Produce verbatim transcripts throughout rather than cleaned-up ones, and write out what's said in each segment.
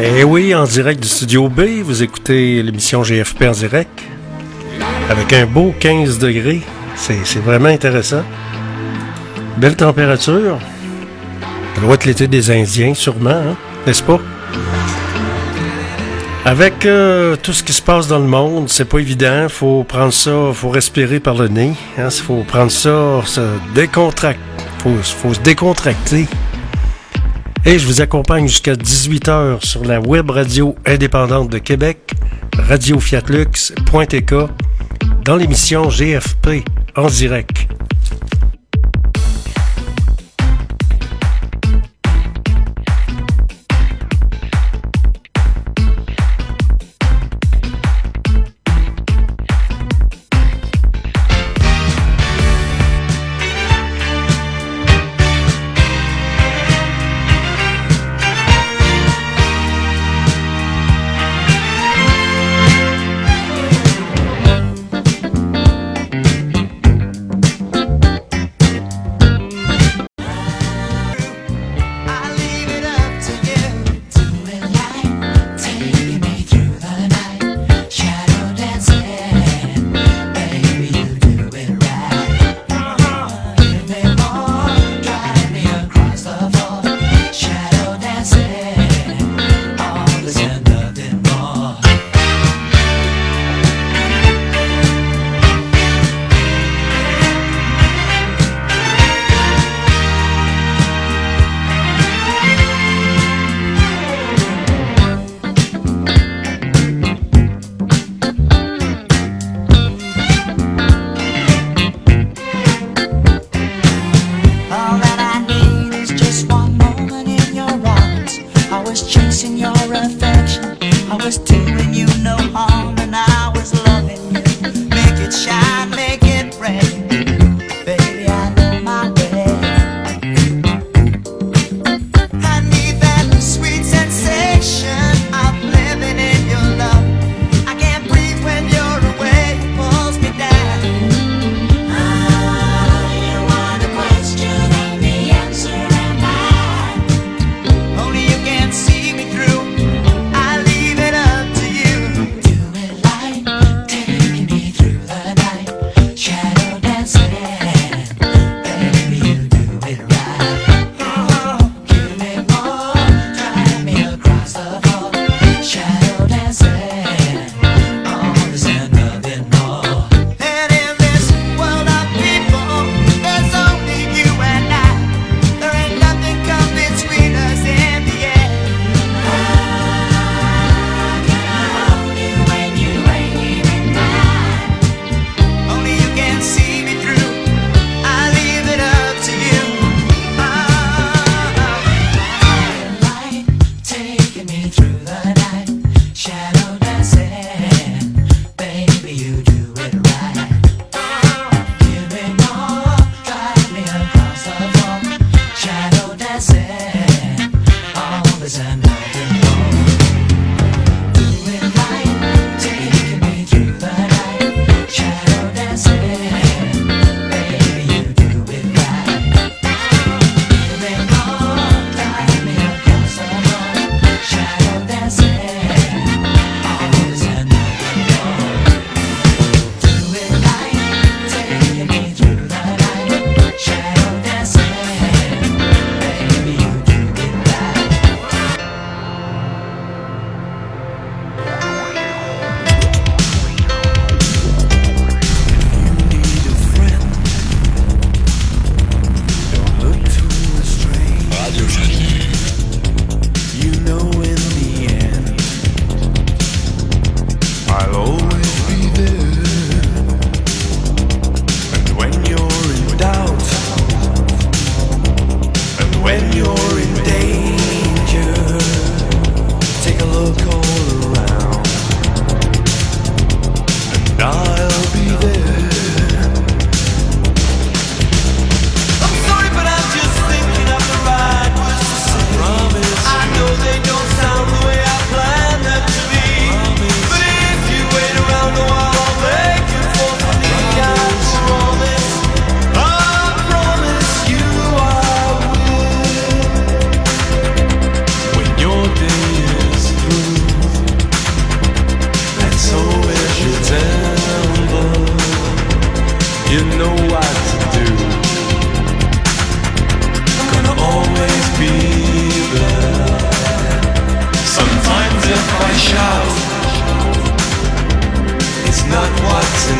Eh oui, en direct du Studio B, vous écoutez l'émission G F P en direct, avec un beau quinze degrés. C'est, c'est vraiment intéressant. Belle température. Ça doit être l'été des Indiens, sûrement, hein? N'est-ce pas? Avec euh, tout ce qui se passe dans le monde, c'est pas évident. Faut prendre ça, faut respirer par le nez. Hein? Faut prendre ça, se décontracter. Faut, faut se décontracter. Et je vous accompagne jusqu'à dix-huit heures sur la web radio indépendante de Québec, radio fiat lux point t k, dans l'émission G F P en direct.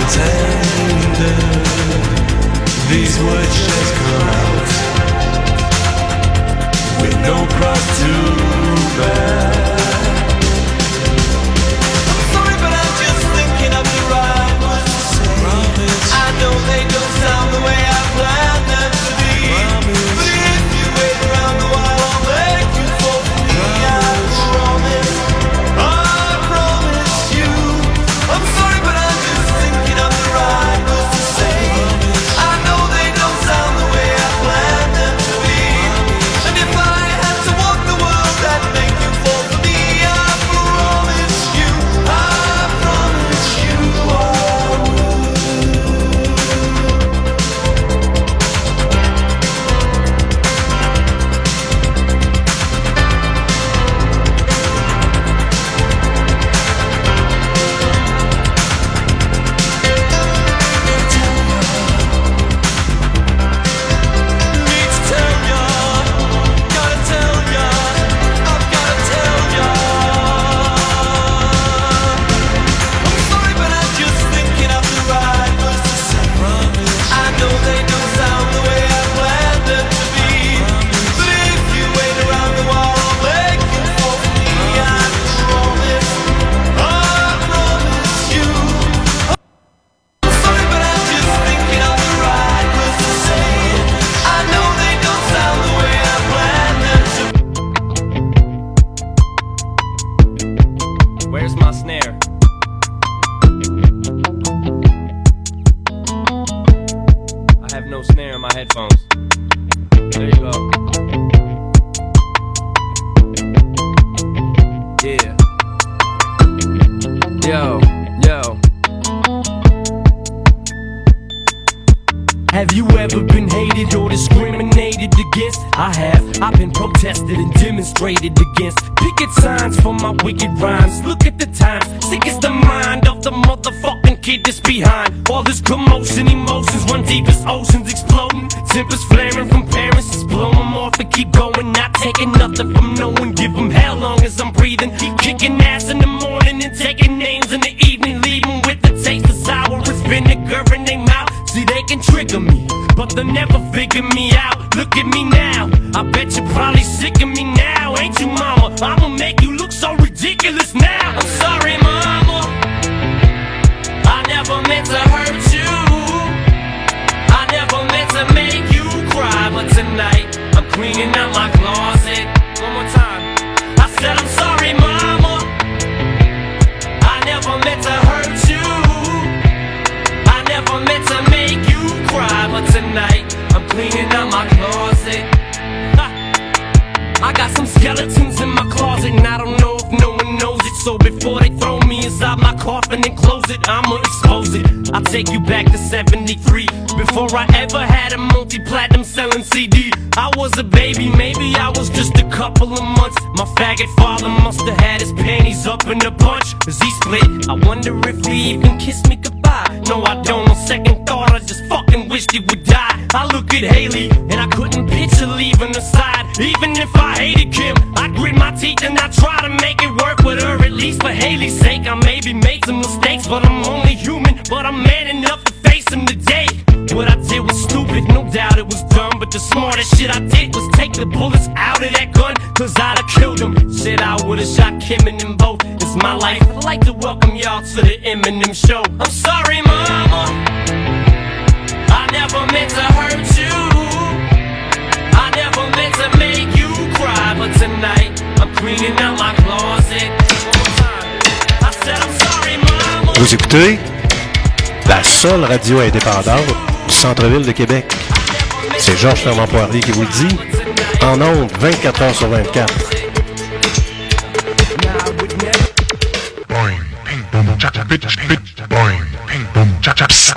tender, these words just come out with no cross to bear. I'm sorry, but I'm just thinking of the right words to say. Promise. I know they don't sound the way I planned them to be. Promise. But if you wait around a while, I'll make you fall for me. Promise. I promise, I promise you. I'm sorry, but I'm just thinking of the right words to say. Promise. I know they don't sound the way I planned them to be. Promise. And if I had to walk the world, I'd make you fall for me. I promise you, I promise you I would. Need to tell ya, gotta tell ya, I've gotta tell ya. I'm sorry, but I'm just thinking of the right words to say. Promise. I know they don't sound the way I planned them to be. But if you wait around a while, I'll make you fall for me. I promise, I promise you. I'm sorry, but I'm just thinking of the right words to say. I know they don't sound the way I planned them to. Where's my snare? I have no snare in my headphones. There you go. Yeah. Yo, yo. Have you ever been hated or discriminated against? I have. I've been protested and demonstrated against. Picket signs for my wicked rhymes. Look at the times. Sick is the mind of the motherfucking kid that's behind. All this commotion, emotions run deep as oceans exploding. Tempers flaring from parents, just blow them off and keep going. Not taking nothing from no one. Give them hell long as I'm breathing. Keep kicking ass in the morning and taking names in the evening. Leaving with the taste of sour as vinegar in their mouth. See, they can trigger me, but they'll never figure me out. Look at me now, I bet you're probably sick of me now. Ain't you, mama? I'ma make you look so ridiculous now. I'm sorry, mama, I never meant to hurt you. I never meant to make you cry. But tonight, I'm cleaning out my closet. One more time. I said I'm sorry, mama, I never meant to hurt you. I never meant to make you cry, but tonight I'm cleaning out my closet. Ha. I got some skeletons in my closet, and I don't know if no one knows it. So before they throw me inside my coffin and close it, I'ma expose it. I'll take you back to seventy-three, before I ever had a multi-platinum selling C D. I was a baby, maybe I was just a couple of months. My faggot father must have had his panties up in a bunch. As he split, I wonder if he even kissed me goodbye. No, I don't. On second thought, I just fucking wished he would die. I look at Haley, and I couldn't picture leaving her side. Even if I hated Kim, I grit my teeth and I try to make it work with her. At least for Haley's sake, I maybe made some mistakes, but I'm only human. But I'm man enough to face them today. What I did was stupid, no doubt it was dumb. But the smartest shit I did was take the bullets out of that gun, cause I'd have killed him. Shit, I would've shot Kim and them both. It's my life, I'd like to welcome y'all to the Eminem show. I'm sorry, mama, I never meant to hurt you. I never meant to make you cry. But tonight, I'm cleaning out my closet. One more time. I said I'm sorry, mama. Vous écoutez la seule radio indépendante du centre-ville de Québec. C'est Georges Fermant-Poirier qui vous le dit. En ondes, vingt-quatre heures sur vingt-quatre. Boing, ping, boom, cha cha, bitch, bitch, boing, ping, boom, cha cha, pss.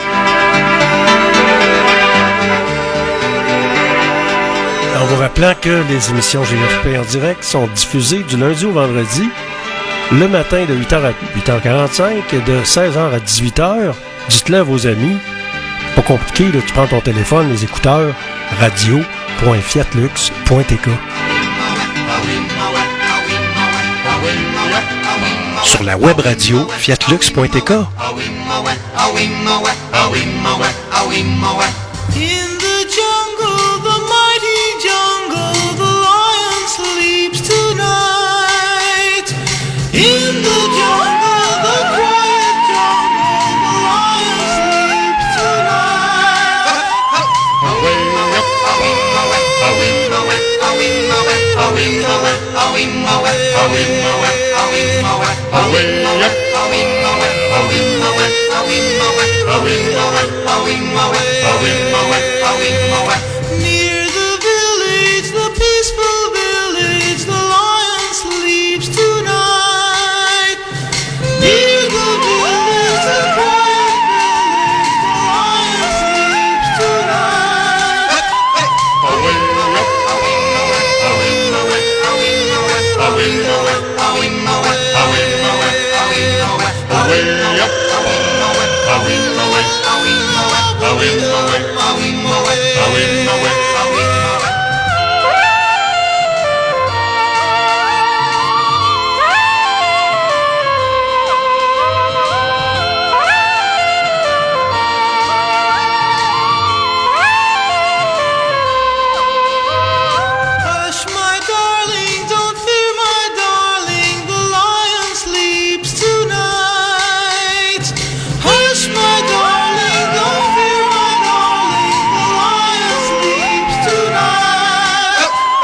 En vous rappelant que les émissions G F P en direct sont diffusées du lundi au vendredi, le matin de huit heures à huit heures quarante-cinq et de seize heures à dix-huit heures. Dites-le à vos amis. Pas compliqué, là, tu prends ton téléphone, les écouteurs, radio point fiat lux point t k. Sur la web radio fiat lux point t k. In the jungle, the mighty jungle, the lion sleeps tonight. In the jungle, the quiet jungle, the lion sleeps tonight. Near the village, the peaceful village, the lion sleeps tonight. Near the village, the quiet village, the lion sleeps tonight. Hush, my darling, don't fear, my darling, the lion sleeps tonight. Hush, my darling, don't fear, my darling, the lion sleeps tonight.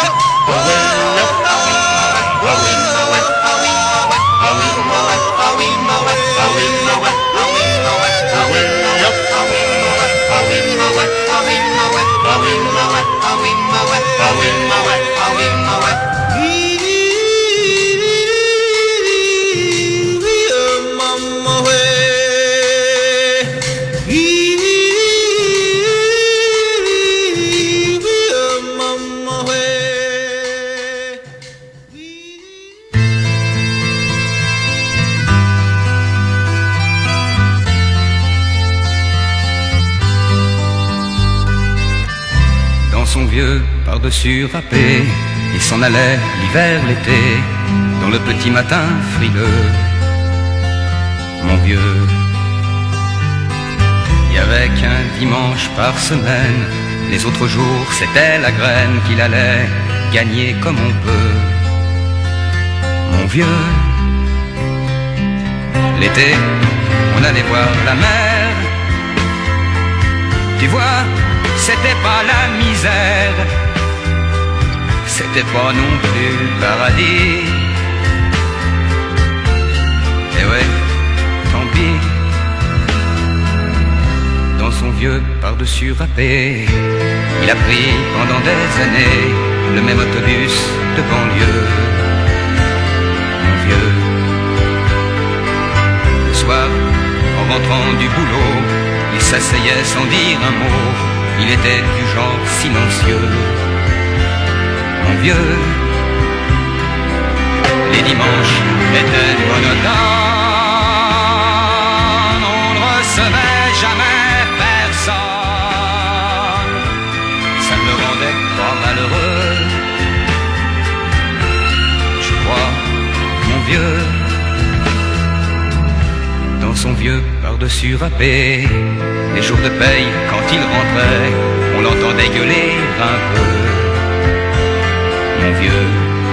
Dans son vieux par-dessus râpé, il s'en allait l'hiver, l'été, dans le petit matin frileux. Mon vieux, il y avait qu'un dimanche par semaine, les autres jours c'était la graine qu'il allait gagner comme on peut. Mon vieux, l'été, on allait voir la mer. Tu vois, c'était pas la misère, c'était pas non plus le paradis. Et ouais, tant pis. Dans son vieux par-dessus râpé, il a pris pendant des années le même autobus de banlieue. Mon vieux, le soir, en rentrant du boulot, il s'asseyait sans dire un mot. Il était du genre silencieux. Mon vieux, les dimanches étaient monotones. On ne recevait jamais personne. Ça me rendait pas malheureux. Je crois, mon vieux, dans son vieux par-dessus râpé, les jours de paye, quand il rentrait, on l'entendait gueuler un peu. Mon vieux,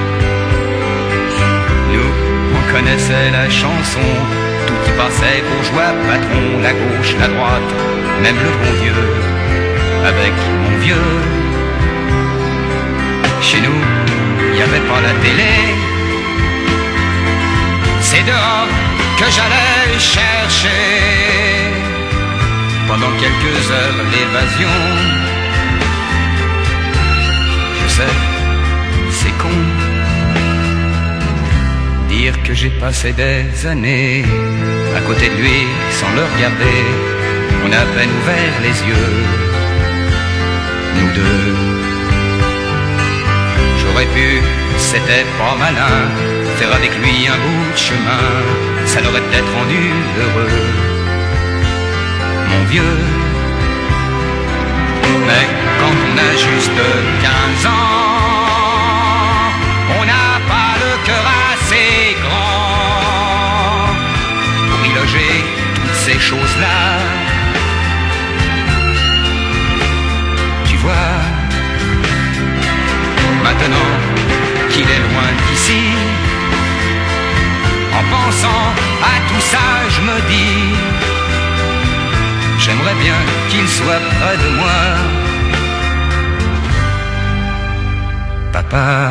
nous, on connaissait la chanson, tout y passait, bourgeois, patron, la gauche, la droite, même le bon Dieu, avec mon vieux. Chez nous, il n'y avait pas la télé, c'est dehors que j'allais chercher. Pendant quelques heures l'évasion. Je sais, c'est con, dire que j'ai passé des années à côté de lui sans le regarder. On a à peine ouvert les yeux, nous deux. J'aurais pu, c'était pas malin, faire avec lui un bout de chemin, ça l'aurait peut-être rendu heureux. Mon vieux, mais quand on a juste quinze ans, on n'a pas le cœur assez grand pour y loger toutes ces choses j'aimerais bien qu'il soit près de moi. Papa.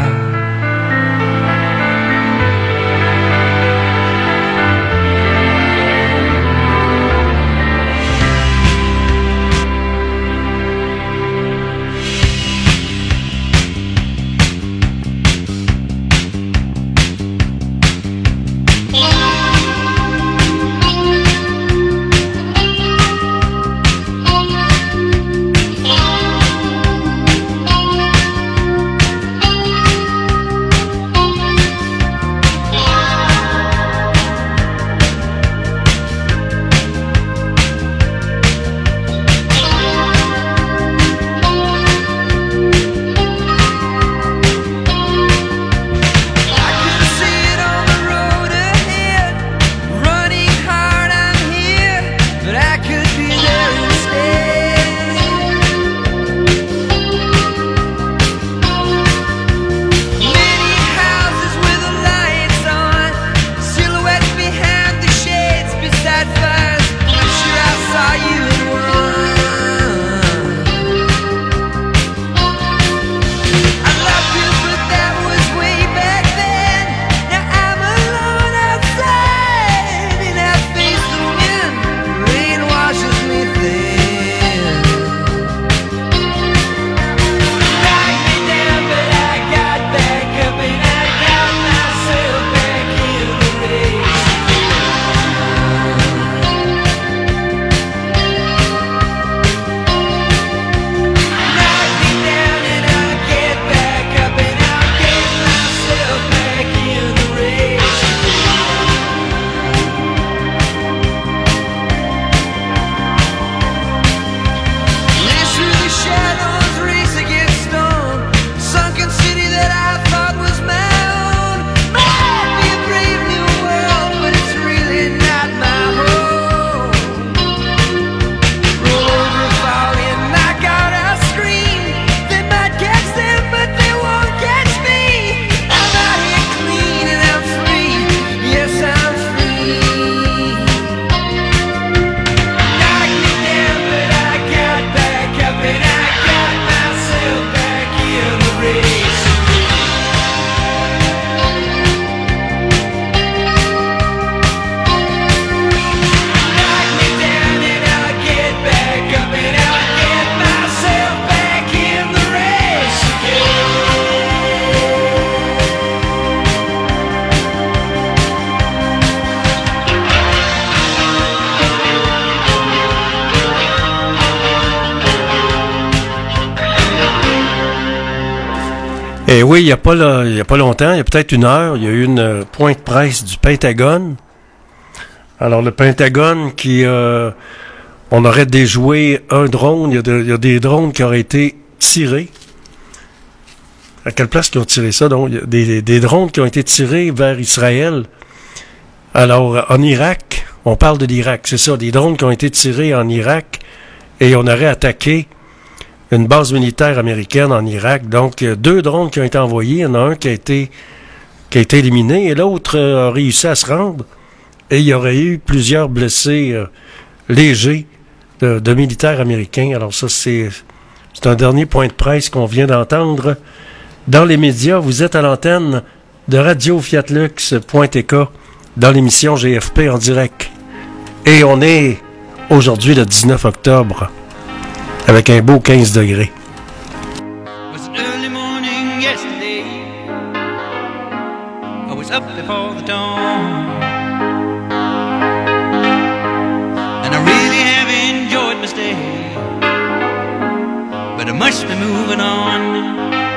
Et oui, il n'y a, pas là, il y a pas longtemps, il y a peut-être une heure, il y a eu une euh, pointe presse du Pentagone. Alors, le Pentagone qui... Euh, on aurait déjoué un drone. Il y, a de, il y a des drones qui auraient été tirés. À quelle place qu'ils ont tiré ça? Donc, il y a des, des drones qui ont été tirés vers Israël. Alors, en Irak, on parle de l'Irak, c'est ça, des drones qui ont été tirés en Irak et on aurait attaqué une base militaire américaine en Irak. Donc, deux drones qui ont été envoyés. Il y en a un qui a été, qui a été éliminé et l'autre a réussi à se rendre. Et il y aurait eu plusieurs blessés euh, légers de, de militaires américains. Alors ça, c'est, c'est un dernier point de presse qu'on vient d'entendre. Dans les médias, vous êtes à l'antenne de radio fiat lux point t k dans l'émission G F P en direct. Et on est aujourd'hui le dix-neuf octobre avec un beau quinze degrés. It was an early morning yesterday. I was up before the dawn, and I really have enjoyed my stay, but I must be moving on.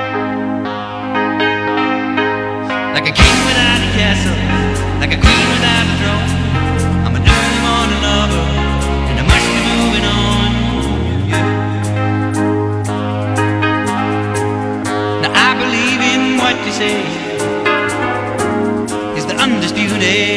Like a king without a castle, like a queen without a throne, I'm an early morning lover, and I must be moving on. Yeah. Now I believe in what you say is the undisputed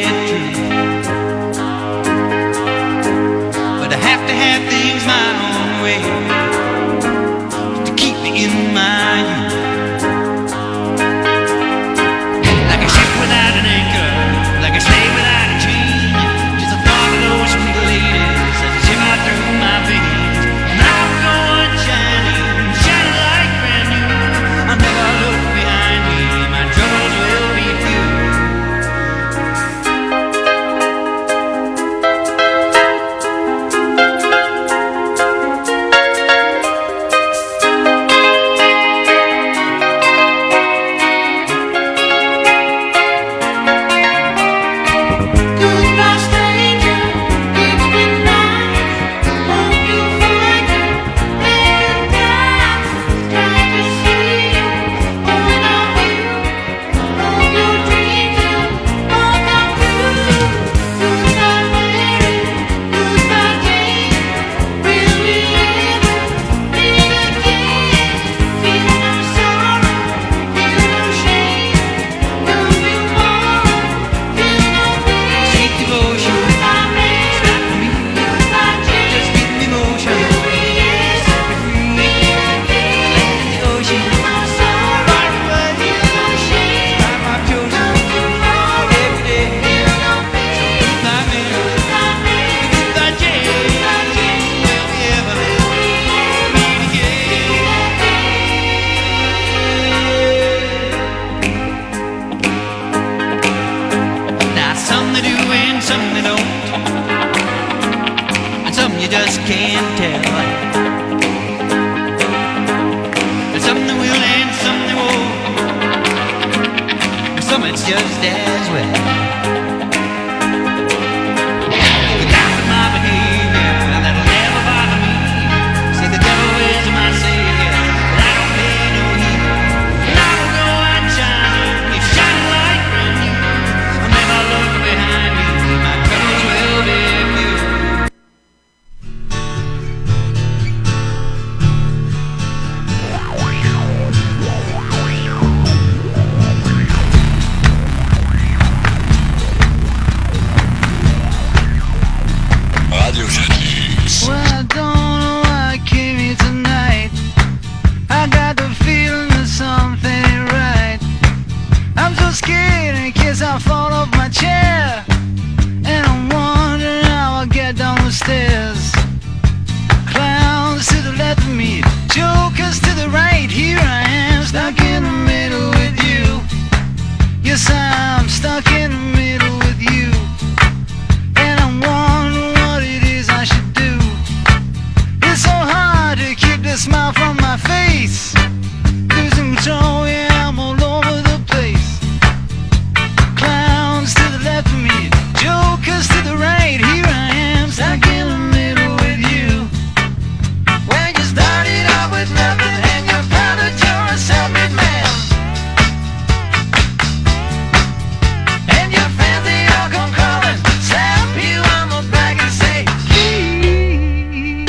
can't tell. There's some that will and some that won't. Some it's just as well. The guys of my behavior that'll never bother me. Say the devil is my savior, but I don't pay no heed. And I will go out shining, if shining light from you. I'll never look behind me, my troubles will be few. Well, I don't know why I came here tonight. I got the feeling that something ain't right. I'm so scared in case I fall off my chair, and I'm wondering how I'll get down the stairs. Clowns to the left of me, jokers to the right. Here I am, stuck in the middle with you. Yes, I'm stuck in the middle with you. And I'm wondering what it is I should do. It's so hard to keep the smile from my face. Losing control, yeah, I'm all over the place. Clowns to the left of me, jokers to the right. Here I am, stuck in the middle with you. When you started out with nothing and you're proud that you're a self-made man. And your friends, they all come calling, slap you on the back and say, please,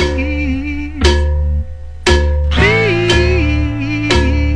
please.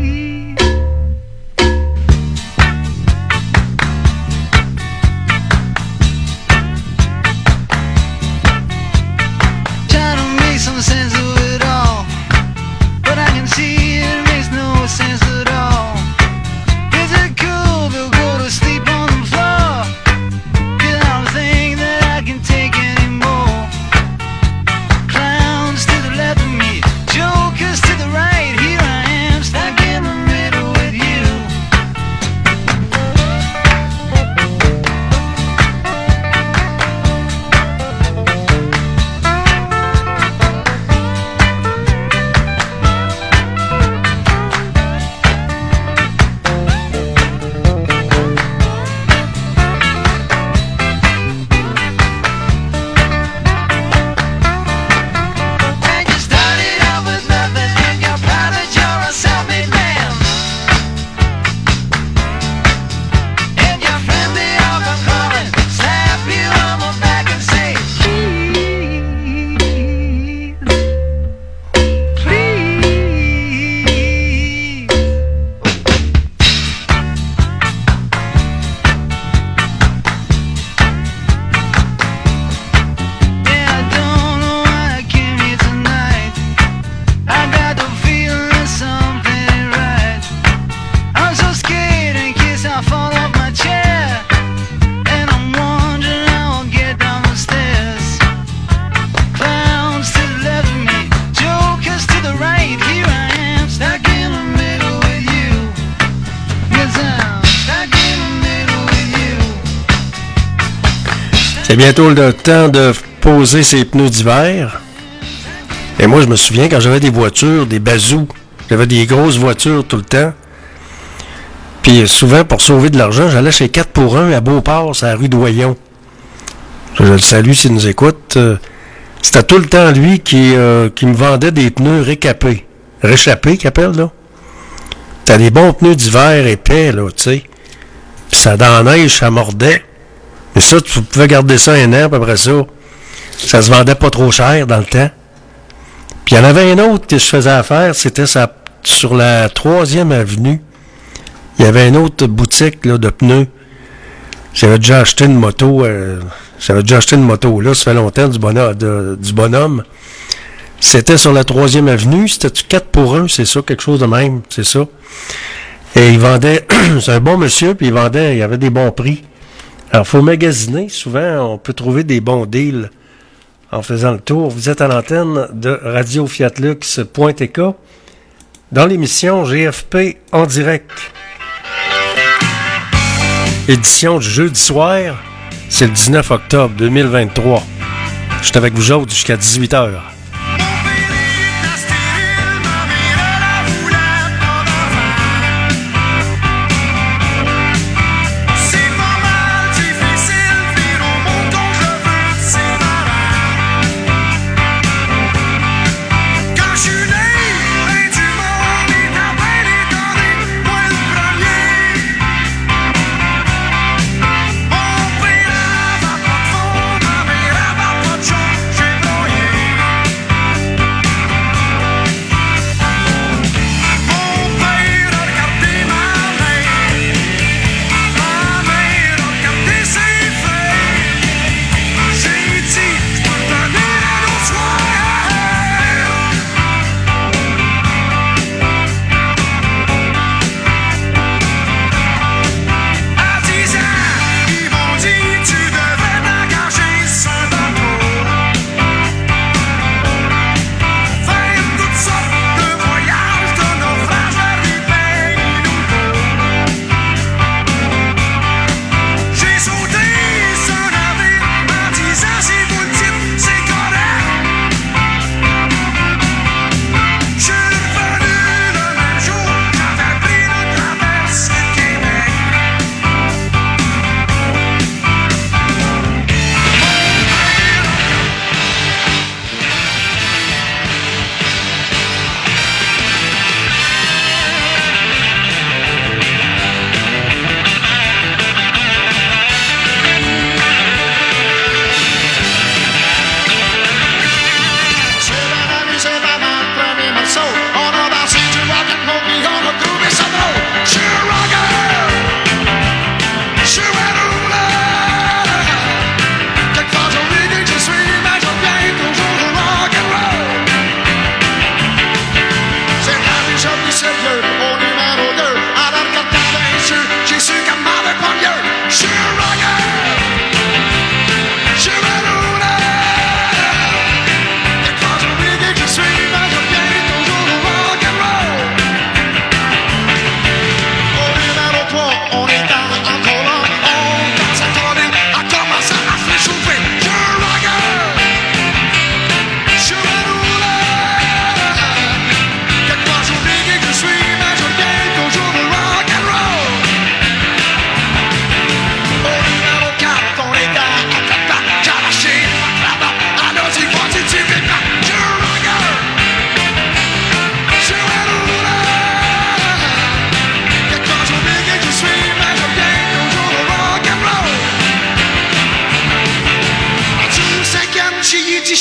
Try to make some sense of it all, but I can see it makes no sense at all. Is it cool to go to sleep on the floor? 'Cause I don't think that I can take anymore. Clowns to the left of me, jokers to the right. Here I am, stuck in the middle with you. And you started out with nothing and you're proud that you're a self-made man. And your friends, they all come calling, slap you on the back and say, please, please. Yeah, I don't know why I came here tonight. I got the feeling that something ain't right. I'm so scared in case I fall off my chair, and I'm wondering how I'll get down the stairs. Clowns to the left of me, jokers to the right. Here I am, stuck in the middle with you. Yes, I'm stuck in the middle with you. C'est bientôt le temps de poser ses pneus d'hiver. Et moi, je me souviens, quand j'avais des voitures, des bazous, j'avais des grosses voitures tout le temps. Puis souvent, pour sauver de l'argent, j'allais chez quatre pour un à Beauport, c'est la rue Doyon. Je le salue s'il nous écoute. Euh, C'était tout le temps lui qui, euh, qui me vendait des pneus récapés. Réchappés, qu'il appelle, là. T'as des bons pneus d'hiver épais, là, tu sais. Puis ça, dans la neige, ça mordait. Et ça, tu pouvais garder ça un an, puis après ça, ça se vendait pas trop cher dans le temps. Puis il y en avait un autre que je faisais affaire, c'était ça, sur la troisième avenue. Il y avait une autre boutique là, de pneus. J'avais déjà acheté une moto. Euh, j'avais déjà acheté une moto là, ça fait longtemps, du bonhomme. De, du bonhomme. C'était sur la troisième avenue. C'était du quatre pour un, c'est ça, quelque chose de même, c'est ça. Et il vendait, c'est un bon monsieur, puis il vendait, il avait des bons prix. Alors, il faut magasiner. Souvent, on peut trouver des bons deals en faisant le tour. Vous êtes à l'antenne de Radio Fiat Lux point T K dans l'émission G F P en direct. Édition du jeudi soir, c'est le dix-neuf octobre deux mille vingt-trois. Je suis avec vous autres jusqu'à dix-huit heures.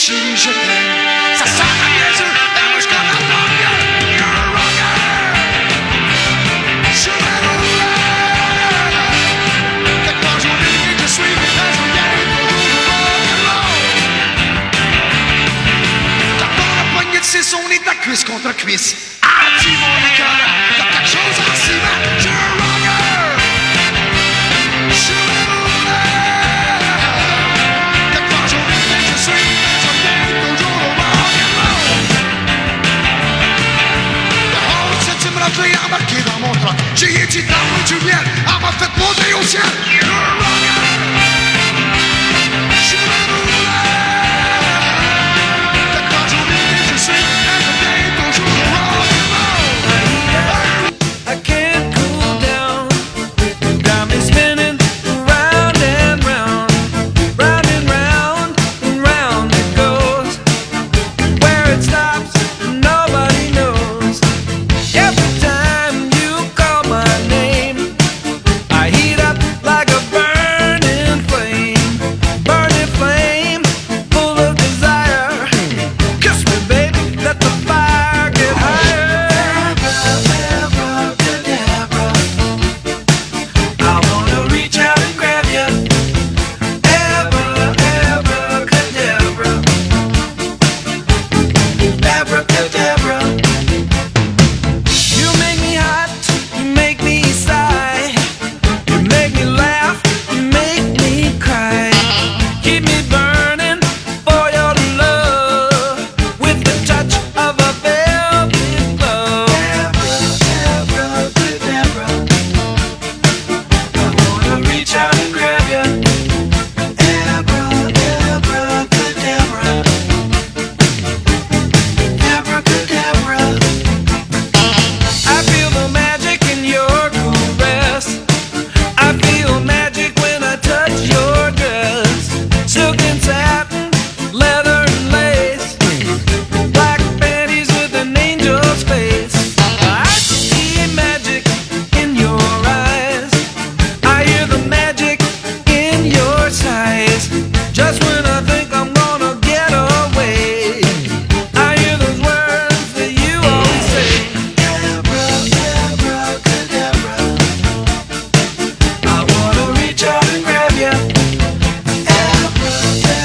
chérie, je t'aime. Ça sort à mes yeux, et moi je connais le rocker. You're a rocker. Je suis un rocker. Quelque part j'oublie que je suis, mais je regarde toujours le rock'n'roll. T'as pas la poignée de six, on est ta cuisse contre cuisse. Ah, tu mon écœur, t'as quelque chose en ciment. You're a rocker. Je suis un rocker. Quelque part j'oublie que je suis, mais je regarde toujours le rock'n'roll. Oh, cette tu me l'as fait embarquer dans mon truck. J'ai été dans le du miel, elle m'a fait monter au ciel. You're a rocker. Je suis un rocker. Quelque part j'oublie que je suis, mais je regarde toujours le rock'n'roll. I can't cool down. Got me spinning round and round, round and round and round it goes. Where it stops, nobody knows. Every time you call my name, I heat up like a burning flame, burning flame, full of desire. Kiss me, baby, let the fire get higher. I wanna reach out and grab you. Abra, abracadabra. Abracadabra. You make me hot, you make me sigh. You make me laugh, you make me cry. Keep me burning for your love with the touch of a velvet glove. Abracadabra. I wanna reach out and grab you. Abra, abracadabra. Abracadabra. I feel the magic in your caress. I feel magic when I touch your dress. Silk and satin, leather and lace, black panties with an angel's face. I see magic in your eyes. I hear the magic in your sighs. Just when I think I'm gonna get away, I hear those words that you always say. Abra, abracadabra. I wanna reach out and grab you. Abra,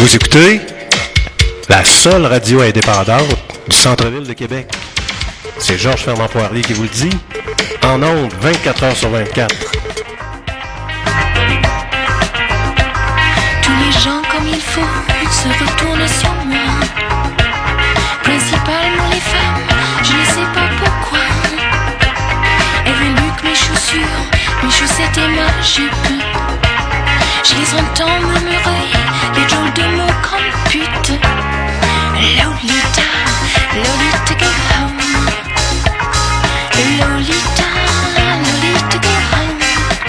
Vous écoutez la seule radio indépendante du centre-ville de Québec. C'est Georges Fernand Poirier qui vous le dit, en ondes vingt-quatre heures sur vingt-quatre. Tous les gens comme il faut se retournent sur moi. Principalement les femmes, je ne sais pas pourquoi. Elles veulent mieux que mes chaussures, mes chaussettes et ma jupe. Je les entends murmurer des drôles de mots comme pute. Lolita, Lolita go home. Lolita, Lolita go home.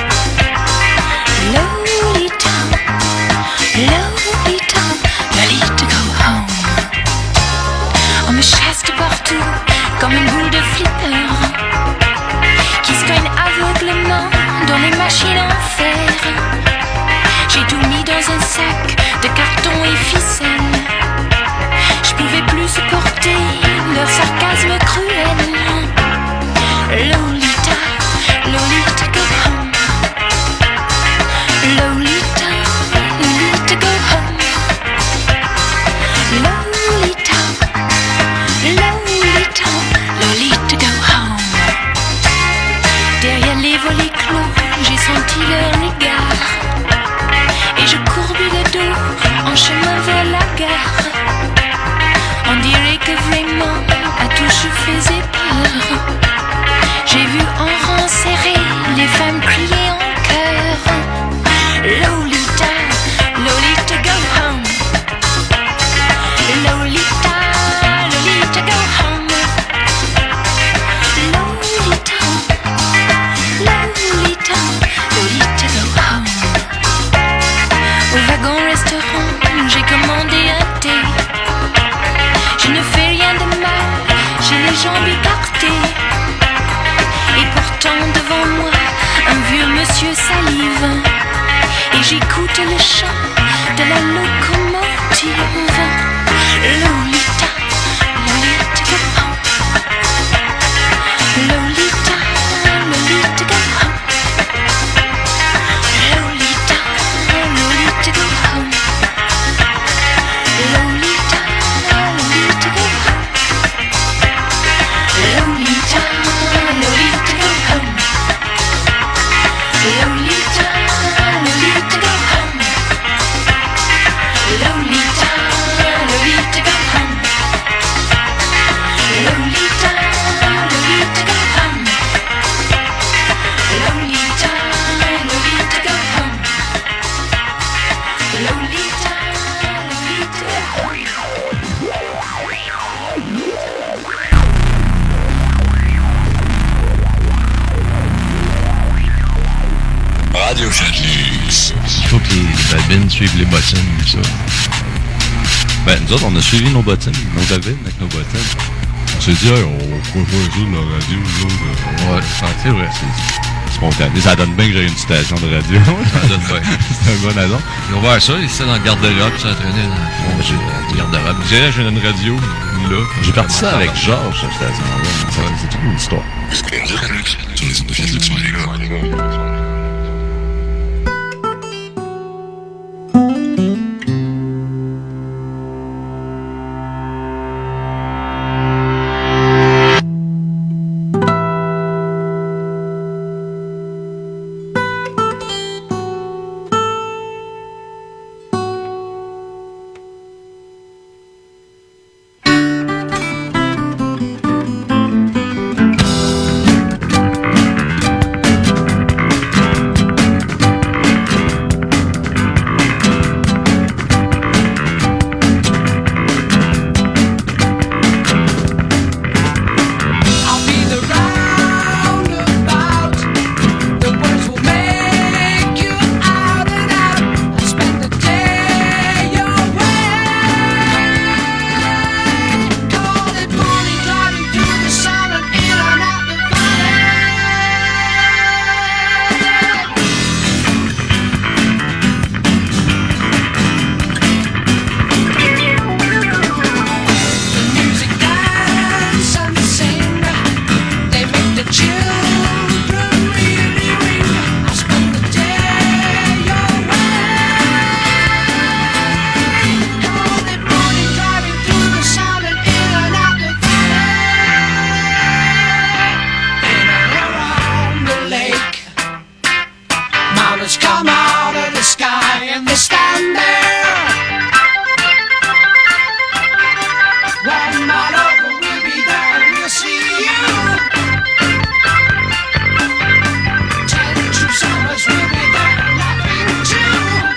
Lolita, Lolita, Lolita go home. On me chasse de partout comme une boule de flipper qui se cogne aveuglement dans les machines en fer. J'ai tout mis dans un sac de carton et ficelle. Je pouvais plus supporter leur sarcasme cruel. Lolita, Lolita go home. Lolita, Lolita go home. Lolita, Lolita, Lolita go home. Derrière les volets clos, j'ai senti leur regard. Et je courbis le dos en chemin vers la gare. On dirait que vraiment à tout je faisais peur. J'ai vu en rang serré les femmes crier en chœur. Lolita, Lolita go home. Lolita, Lolita go home. Lolita, Lolita, Lolita go home. Au wagon restaurant, j'ai commandé un thé. Je ne fais rien de mal, j'ai les jambes écartées. Et pourtant devant moi, un vieux monsieur salive. Et j'écoute le chant de la locomotive. Lolita, Lolita go home. Lolita, Lolita go home. Lolita, Lolita go home. Lolita, Lolita go home. Lolita, Lolita go home. Lolita, Lolita go home. Lolita, Lolita go home. Lolita, Lolita go home. Lolita, Lolita go home. Lolita, Radio Chalus. Il faut que les, les albines suivent les bottines, ça. Ben, nous autres, on a suivi nos bottines, nos albines avec nos bottines. On s'est dit, hey, on pourrait faire ça de la radio, nous autres. Ouais, c'est vrai, c'est spontané. Ça donne bien que j'ai une station de radio. Ça donne bien. C'est un bon addon. Ils ont ouvert ça, ils étaient dans le garde-robe, ils s'entraînaient dans le fond du garde-robe. Je dirais, j'ai une radio, là. J'ai parti ça avec Georges, cette station-là. C'est toute une histoire. Sur les ondes de Chalux, les gars. summers come out of the sky and they stand there. One night over, we'll be there and we'll see you. Ten true summers, we'll be there and nothing too.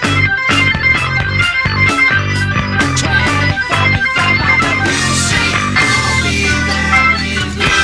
Twenty, forty-five, now that we'll see, I'll be there with you.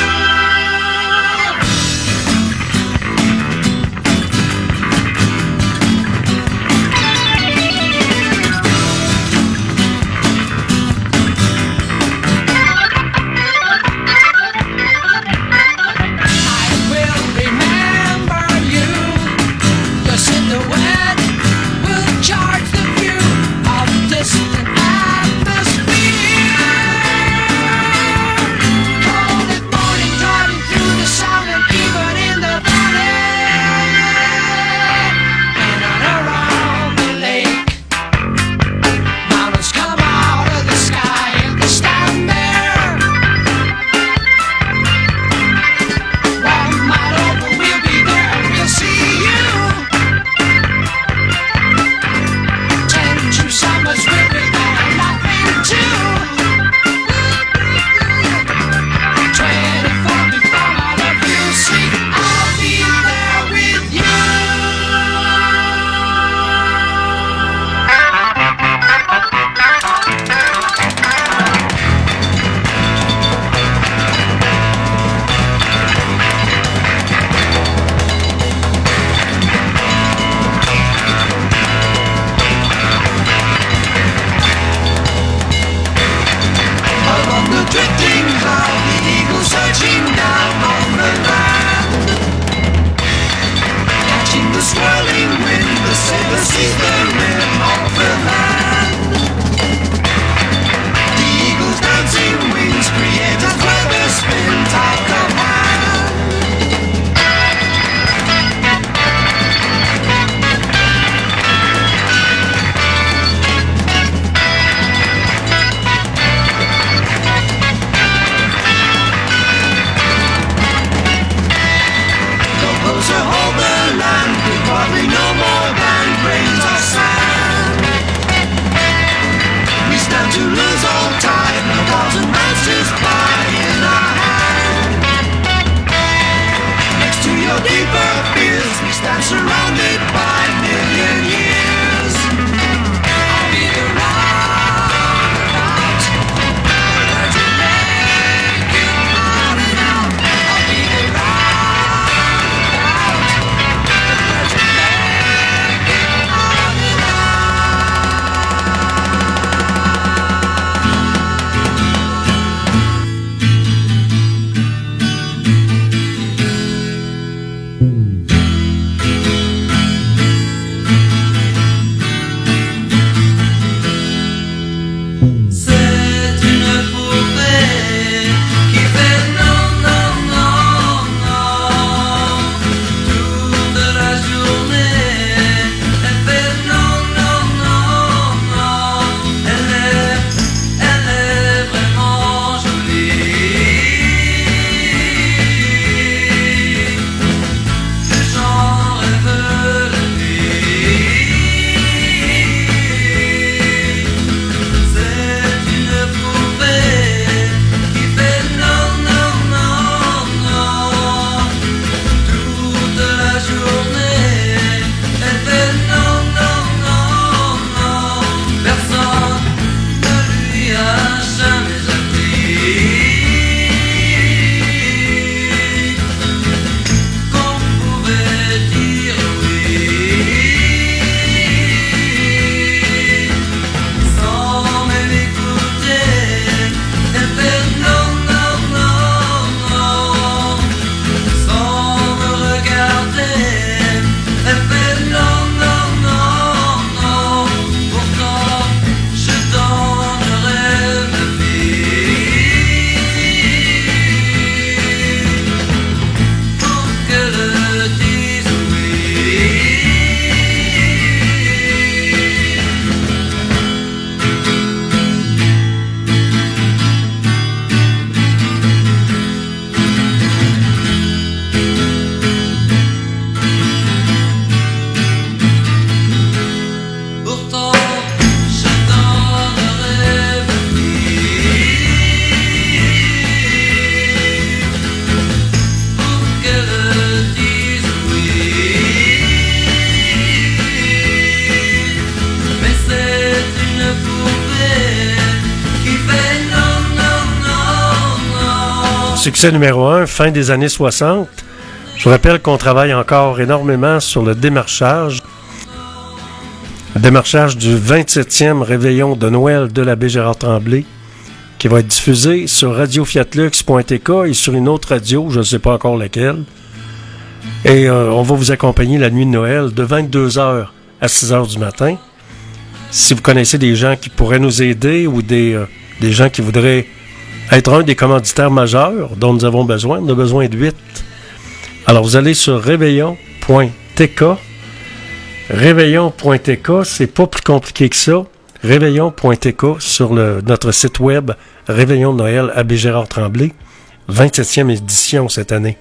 succès numéro un, fin des années soixante. Je vous rappelle qu'on travaille encore énormément sur le démarchage. Le démarchage du vingt-septième réveillon de Noël de l'abbé Gérard Tremblay, qui va être diffusé sur radio fiat lux point t k et sur une autre radio, je ne sais pas encore laquelle. Et euh, on va vous accompagner la nuit de Noël de vingt-deux heures à six heures du matin. Si vous connaissez des gens qui pourraient nous aider ou des, euh, des gens qui voudraient être un des commanditaires majeurs dont nous avons besoin, on a besoin de huit. Alors vous allez sur réveillon point t k. réveillon point t k, c'est pas plus compliqué que ça. réveillon point t k sur le, notre site web Réveillon de Noël abbé Gérard Tremblay, vingt-septième édition cette année.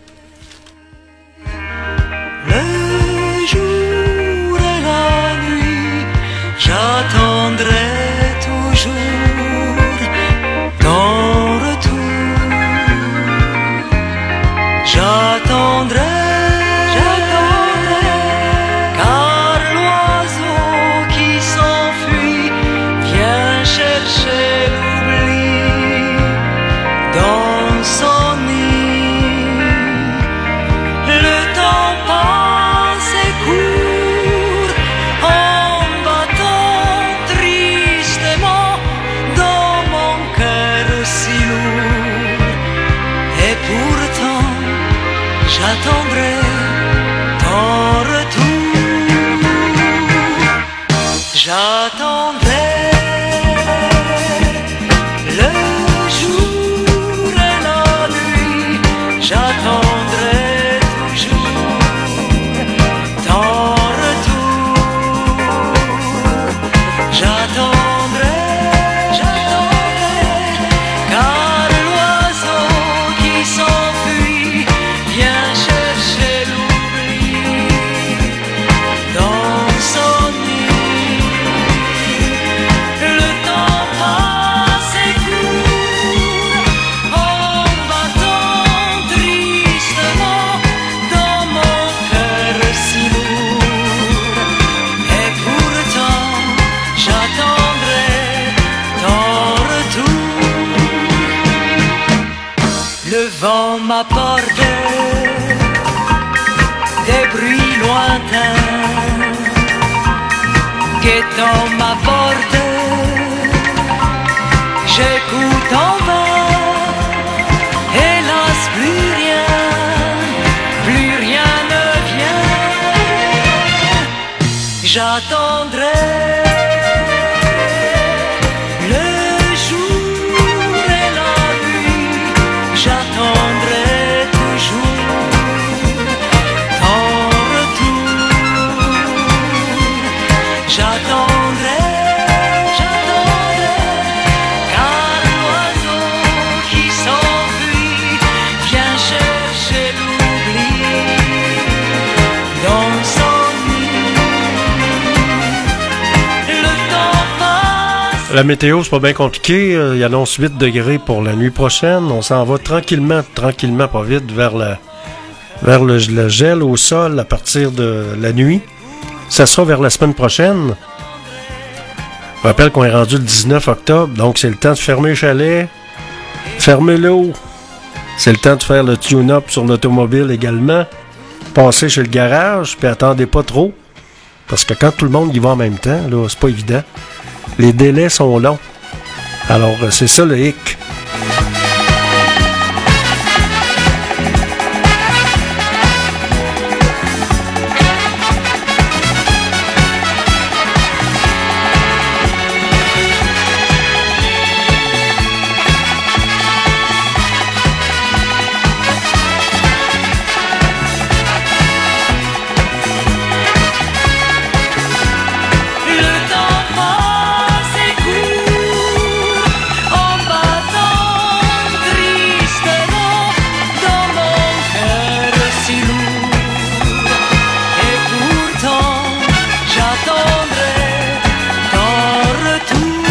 Le jour et la nuit, j'attendrai toujours ton retour. J'attendrai, j'attendrai, car l'oiseau qui s'enfuit vient chercher l'oubli dans son nid. Le temps passe et court en battant tristement dans mon cœur si lourd. Et pourtant j'attendrai ton retour. J'attendrai le jour et la nuit. J'attendrai toujours ton retour. J'attendrai, j'attendrai, car l'oiseau qui s'enfuit vient chercher l'oubli dans son nid. Le temps passe et court en battant tristement dans mon cœur si lourd. Et pourtant j'attendrai ton retour. Le vent m'apporte des bruits lointains, guettant ma porte, j'écoute en vain. Hélas, plus rien, plus rien ne vient. J'attendrai le jour et la nuit. J'attendrai toujours ton retour. J'attendrai, j'attendrai, car l'oiseau qui s'enfuit vient chercher l'oubli dans son nid. Le temps passe. La météo, c'est pas bien compliqué. Euh, Il annonce huit degrés pour la nuit prochaine. On s'en va tranquillement, tranquillement, pas vite, vers, la, vers le, le gel au sol à partir de la nuit. Ça sera vers la semaine prochaine. Je rappelle qu'on est rendu le dix-neuf octobre, donc c'est le temps de fermer le chalet. Fermer l'eau. C'est le temps de faire le tune-up sur l'automobile également. Passer chez le garage, puis attendez pas trop. Parce que quand tout le monde y va en même temps, là, c'est pas évident. Les délais sont longs. Alors, euh, c'est ça le hic. Le temps passe et court en battant tristement dans mon cœur si lourd. Et pourtant j'attendrai ton retour.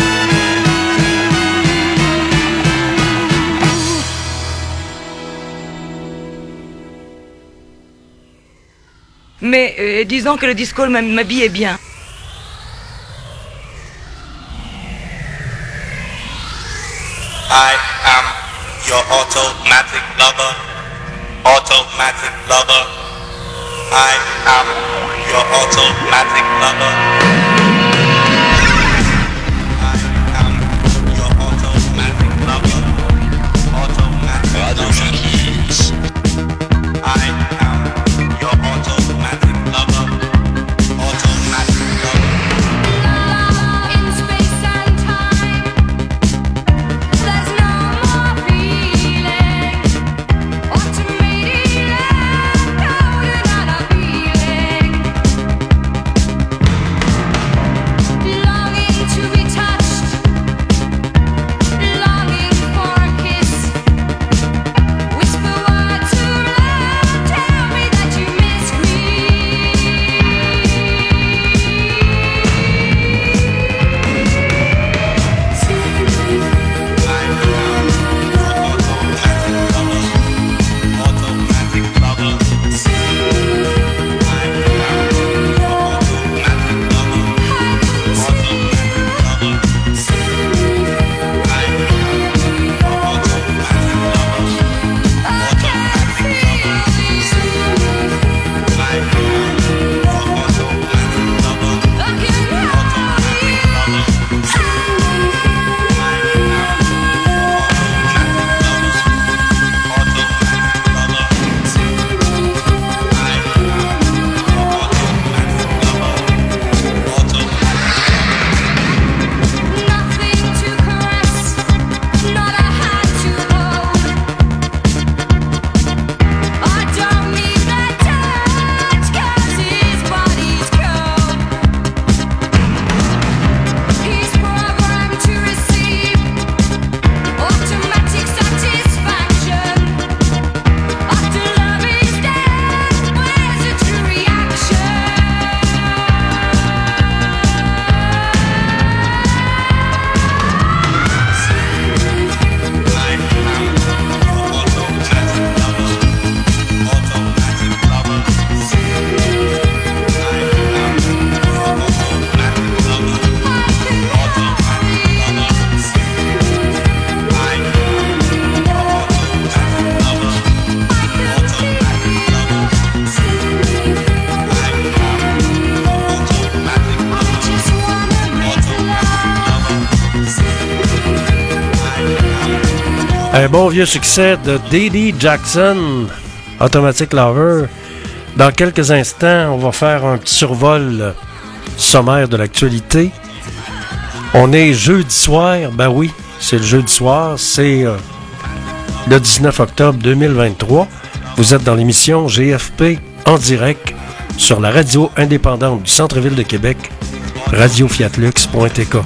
Mais euh, disons que le disco m'hab- m'habillait bien. I am your automatic lover, automatic lover. I am your automatic lover. I am your automatic lover, automatic lover. I am your automatic lover, automatic lover. In space and time, there's no more feeling. Automated love, coded on a feeling. Longing to be touched, longing for a kiss. Whisper words of love, tell me that you miss me. Nothing to caress, not a hand to hold. I don't need that touch, 'cause his body's cold. He's programmed to receive automatic satisfaction. After love is dead, where's the true reaction? Un bon vieux succès de Dee Dee Jackson, Automatic Lover. Dans quelques instants, on va faire un petit survol sommaire de l'actualité. On est jeudi soir, ben oui, c'est le jeudi soir, c'est euh, le dix-neuf octobre deux mille vingt-trois. Vous êtes dans l'émission G F P en direct sur la radio indépendante du centre-ville de Québec, radio fiat lux point t k.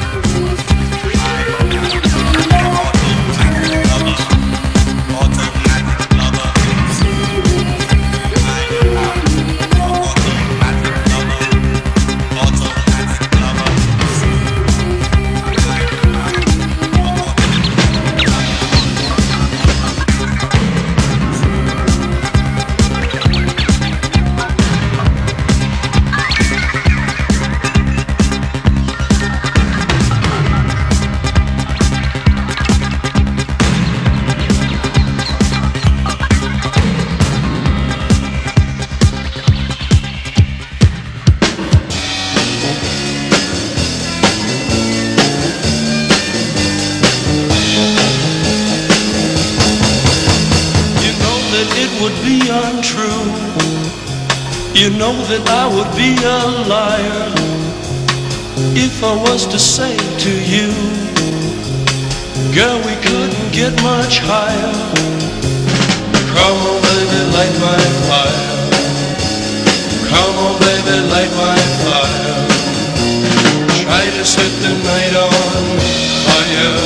You know that I would be a liar if I was to say to you, girl, we couldn't get much higher. Come on, baby, light my fire. Come on, baby, light my fire. Try to set the night on fire.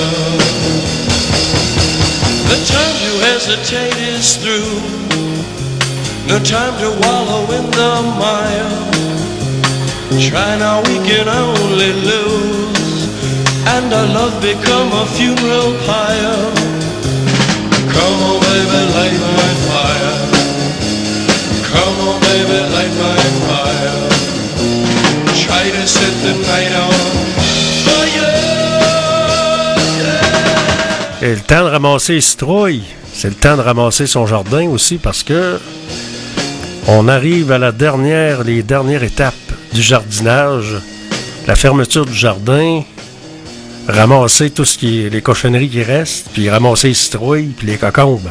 The time to hesitate is through. No time to wallow in the mire. Try now, we can only lose, and our love become a funeral pyre. Come on, baby, light my fire. Come on, baby, light my fire. Try to set the night on fire. Et le temps de ramasser les citrouilles. C'est le temps de ramasser son jardin aussi parce que on arrive à la dernière, les dernières étapes du jardinage, la fermeture du jardin, ramasser tout ce qui est les cochonneries qui restent, puis ramasser les citrouilles, puis les cocombes.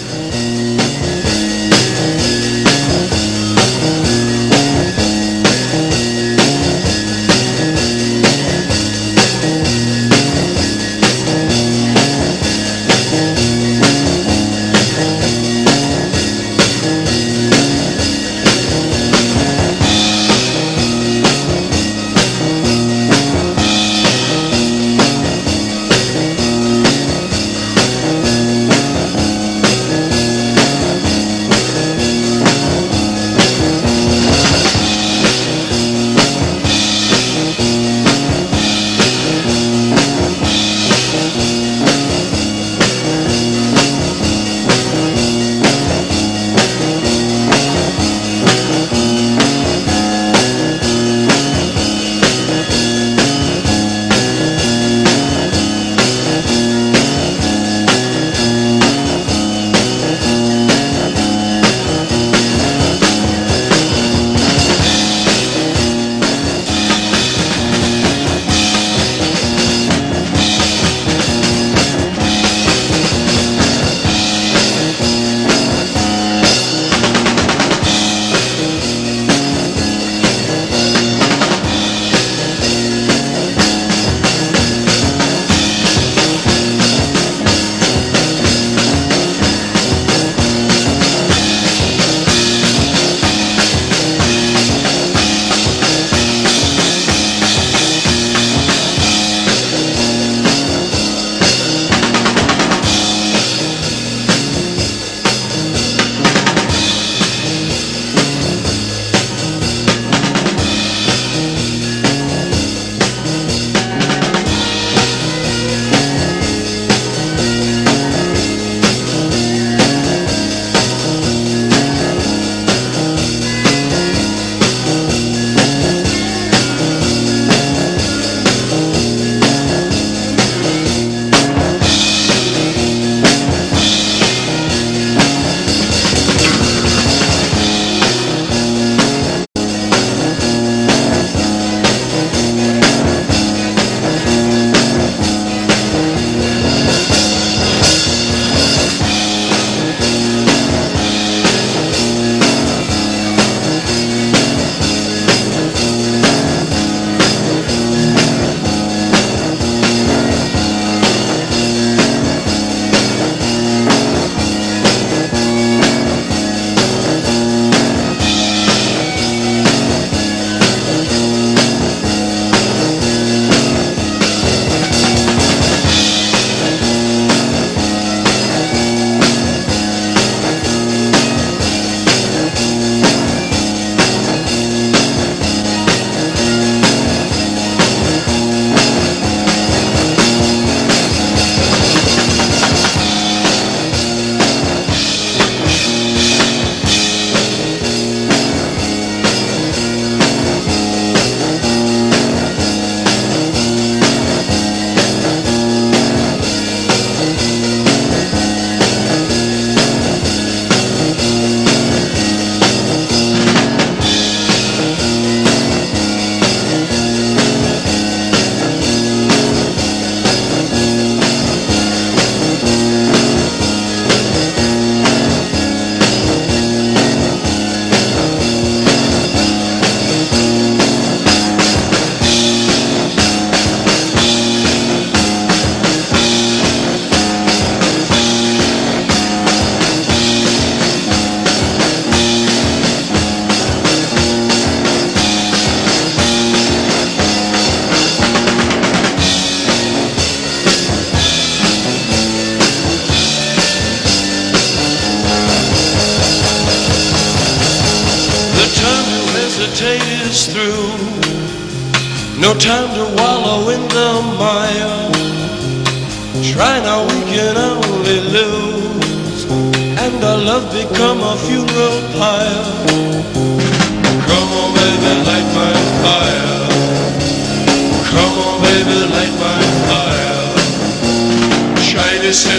is through. No time to wallow in the mire. Try now, we can only lose, and our love become a funeral pyre. Come on, baby, light my fire. Come on, baby, light my fire. Try to set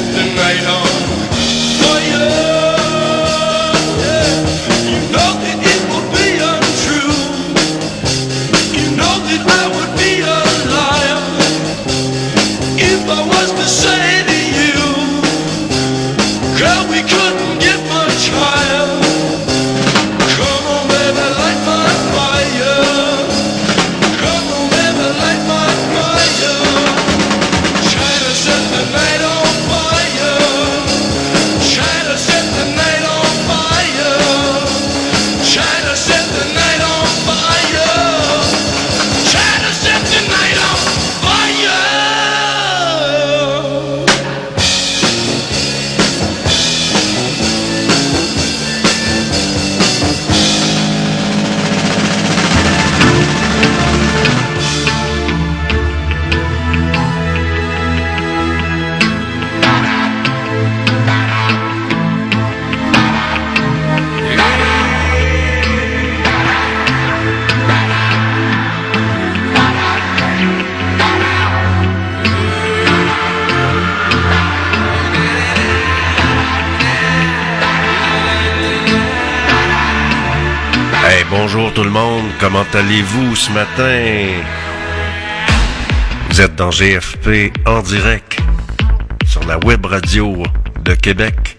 Bonjour tout le monde, comment allez-vous ce matin? Vous êtes dans G F P en direct sur la web radio de Québec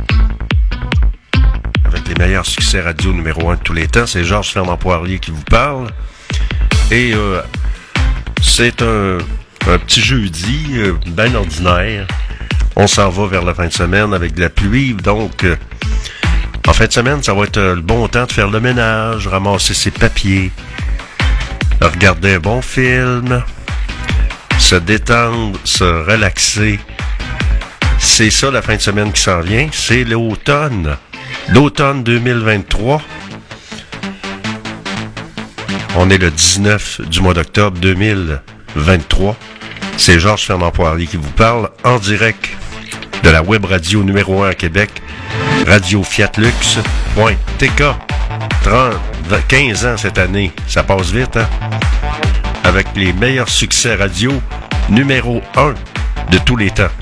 avec les meilleurs succès radio numéro un de tous les temps. C'est Georges Fernand Poirier qui vous parle et euh, c'est un, un petit jeudi euh, bien ordinaire. On s'en va vers la fin de semaine avec de la pluie, donc euh, en fin de semaine, ça va être euh, le bon temps de faire le ménage, ramasser ses papiers, regarder un bon film, se détendre, se relaxer. C'est ça la fin de semaine qui s'en vient, c'est l'automne. L'automne deux mille vingt-trois. On est le dix-neuf du mois d'octobre deux mille vingt-trois. C'est Georges Fernand Poirier qui vous parle en direct de la web radio numéro un à Québec, radio fiat lux point t k. trente, quinze ans cette année, ça passe vite, hein? Avec les meilleurs succès radio numéro un de tous les temps.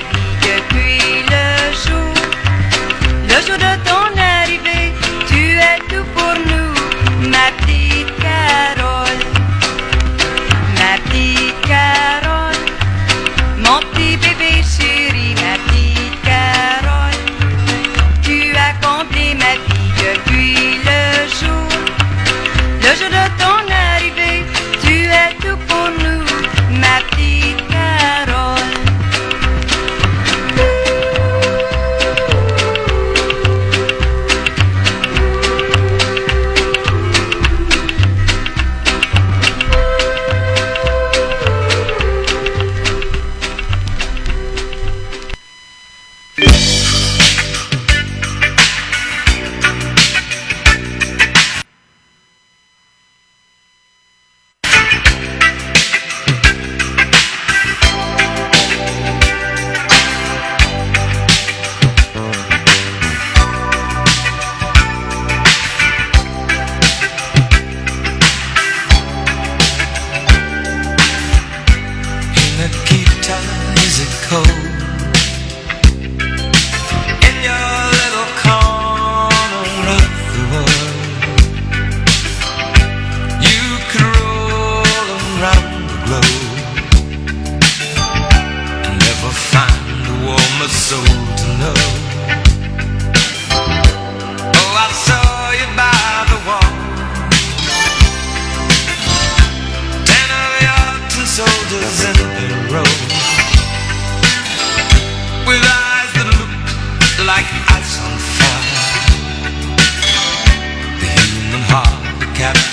Le jour de ton arrivée, tu es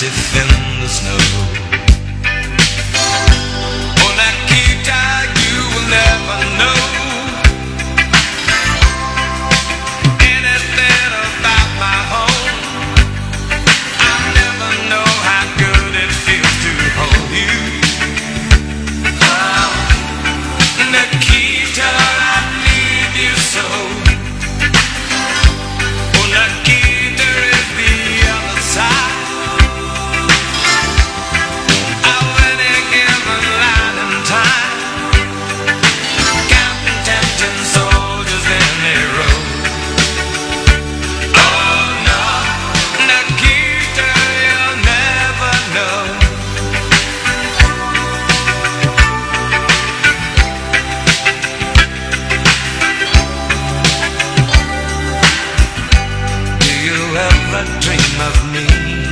stiff in the snow. Oh, Nikita, you will never know anything about my home. I never know how good it feels to hold you. Oh, Nikita, I need you so. Oh, Nikita is the other side of any given light and time. Counting tempting soldiers in a row. Oh no, Nikita, you'll never know. Do you ever dream of me?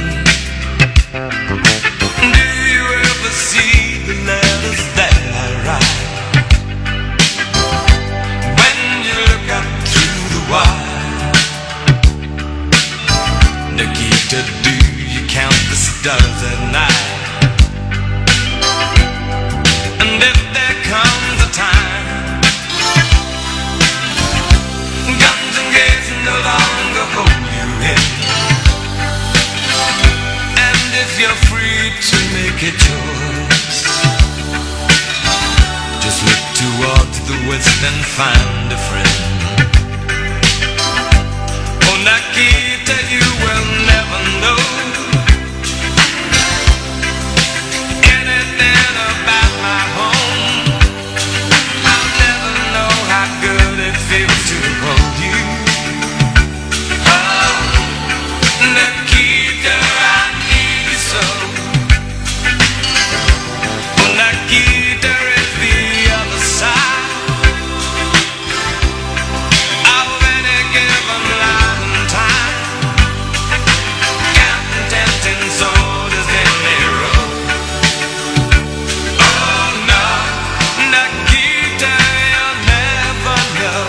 Do you ever see the letters that I write? When you look up through the wire, Nikita, do you count the stars at night? And if there comes a time guns and gates no longer hold you in, and if you're free to make a choice, just look towards the west and find a friend. Oh, Nikita, you will never know anything about my home. I'll never know how good it feels to hold you. Oh, Nikita, I need you so. Oh, Nikita is the other side of any given light and time. Counting tempting soldiers in a row. Oh no, Nikita, you'll never know.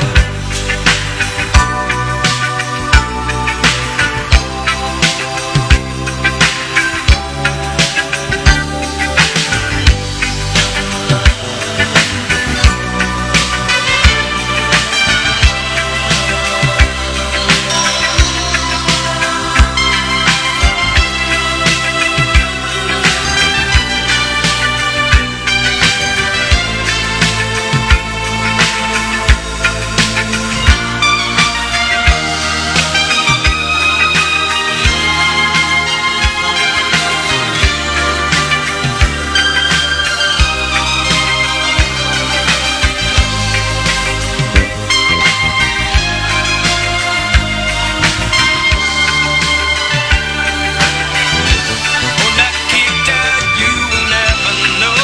Oh, Nikita, you will never know,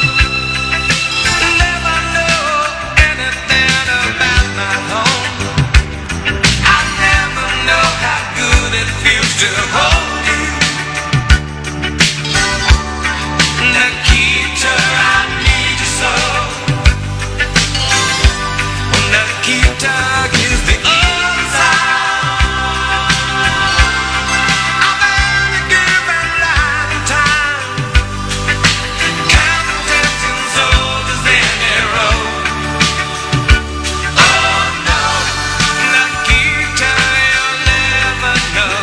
never know anything about my home. I never know how good it feels to hold you. Nikita, I need you so. Oh, Nikita is the other side of any given light and time. Counting tempting soldiers in a row. Oh no, Nikita, you'll never know.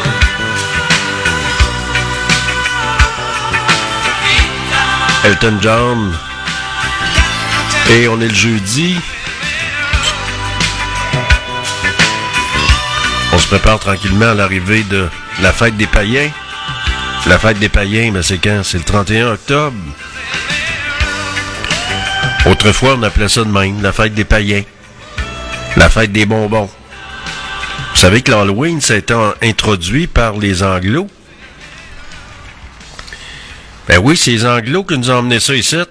Elton John. Et on est le jeudi. On se prépare tranquillement à l'arrivée de la fête des païens. La fête des païens, mais c'est quand? C'est le trente et un octobre. Autrefois, on appelait ça de même, la fête des païens. La fête des bonbons. Vous savez que l'Halloween, ça a été introduit par les Anglos. Ben oui, c'est les Anglos qui nous ont emmené ça ici.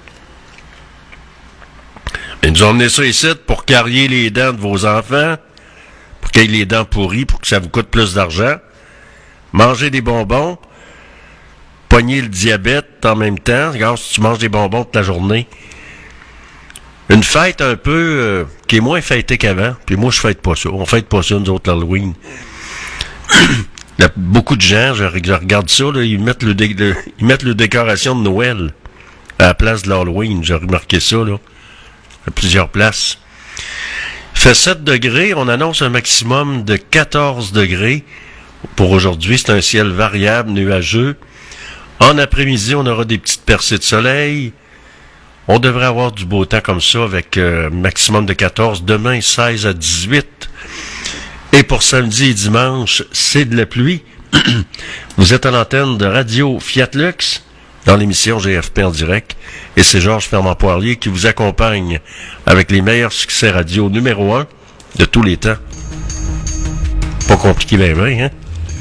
Ils nous ont emmené ça ici pour carrier les dents de vos enfants, pour qu'ils aient les dents pourries, pour que ça vous coûte plus d'argent. Manger des bonbons, pogner le diabète en même temps. Regarde, si tu manges des bonbons toute la journée. Une fête un peu euh, qui est moins fêtée qu'avant. Puis moi, je fête pas ça. On fête pas ça, nous autres, l'Halloween. Là, beaucoup de gens, je, je regarde ça, là, ils mettent le, dé, le ils mettent le décoration de Noël à la place de l'Halloween. J'ai remarqué ça, là, à plusieurs places. Il fait sept degrés, on annonce un maximum de quatorze degrés. Pour aujourd'hui, c'est un ciel variable, nuageux. En après-midi, on aura des petites percées de soleil. On devrait avoir du beau temps comme ça avec euh, maximum de quatorze. Demain, seize à dix-huit. Et pour samedi et dimanche, c'est de la pluie. Vous êtes à l'antenne de Radio Fiat Lux dans l'émission G F P en direct. Et c'est Georges Fernand-Poirier qui vous accompagne avec les meilleurs succès radio numéro un de tous les temps. Pas compliqué ben ben, hein?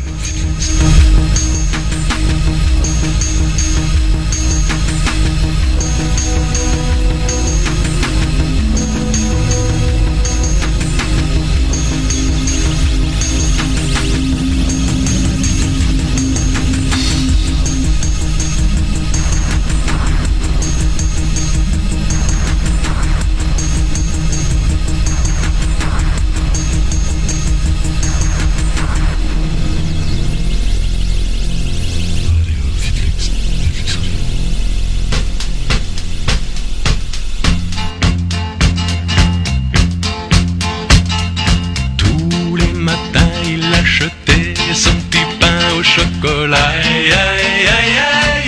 Chocolat, aïe, aïe, aïe, aïe,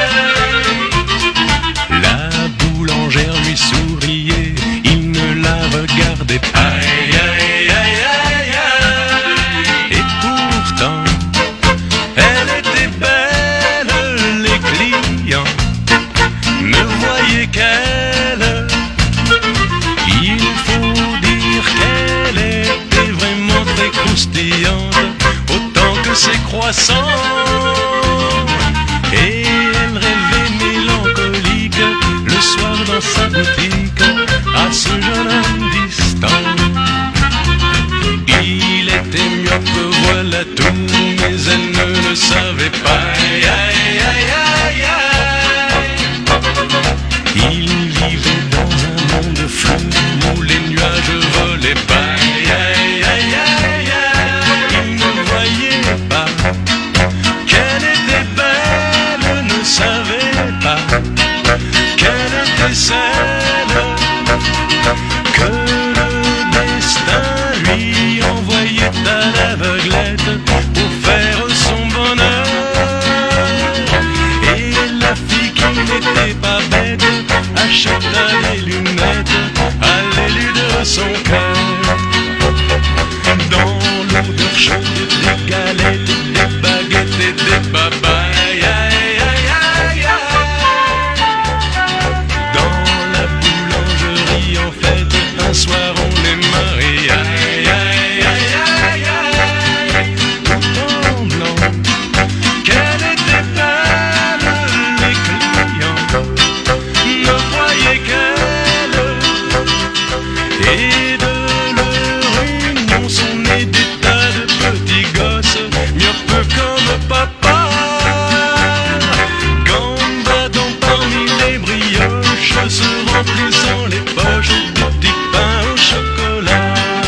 aïe. La boulangère lui souriait, il ne la regardait pas. Aïe, aïe, aïe, aïe, aïe. Et pourtant, elle était belle, les clients ne voyaient qu'elle. Il faut dire qu'elle était vraiment très croustillante, ses croissants, et elle rêvait mélancolique le soir dans sa boutique à ce jeune homme distant. Il était myope, voilà tout, mais elle ne le savait pas. Aïe, aïe, aïe, aïe, aïe. Il vivait dans un monde flou où les nuages volaient pas. Aïe, aïe, aïe, aïe. Qu'elle était celle que le destin lui envoyait à l'aveuglette pour faire son bonheur. Et la fille qui n'était pas bête acheta des lunettes à l'élu de son cœur. Dans l'odeur chaude des galettes, des baguettes et des babas. Un soir on les marie, aïe, aïe, aïe, aïe, aïe, tout en blanc, qu'elle était belle, les clients ne voyaient qu'elle, et de leur union sont nés des tas de petits gosses, mieux comme papa, gambadant parmi les brioches, se remplissant les poches de petits pain au chocolat.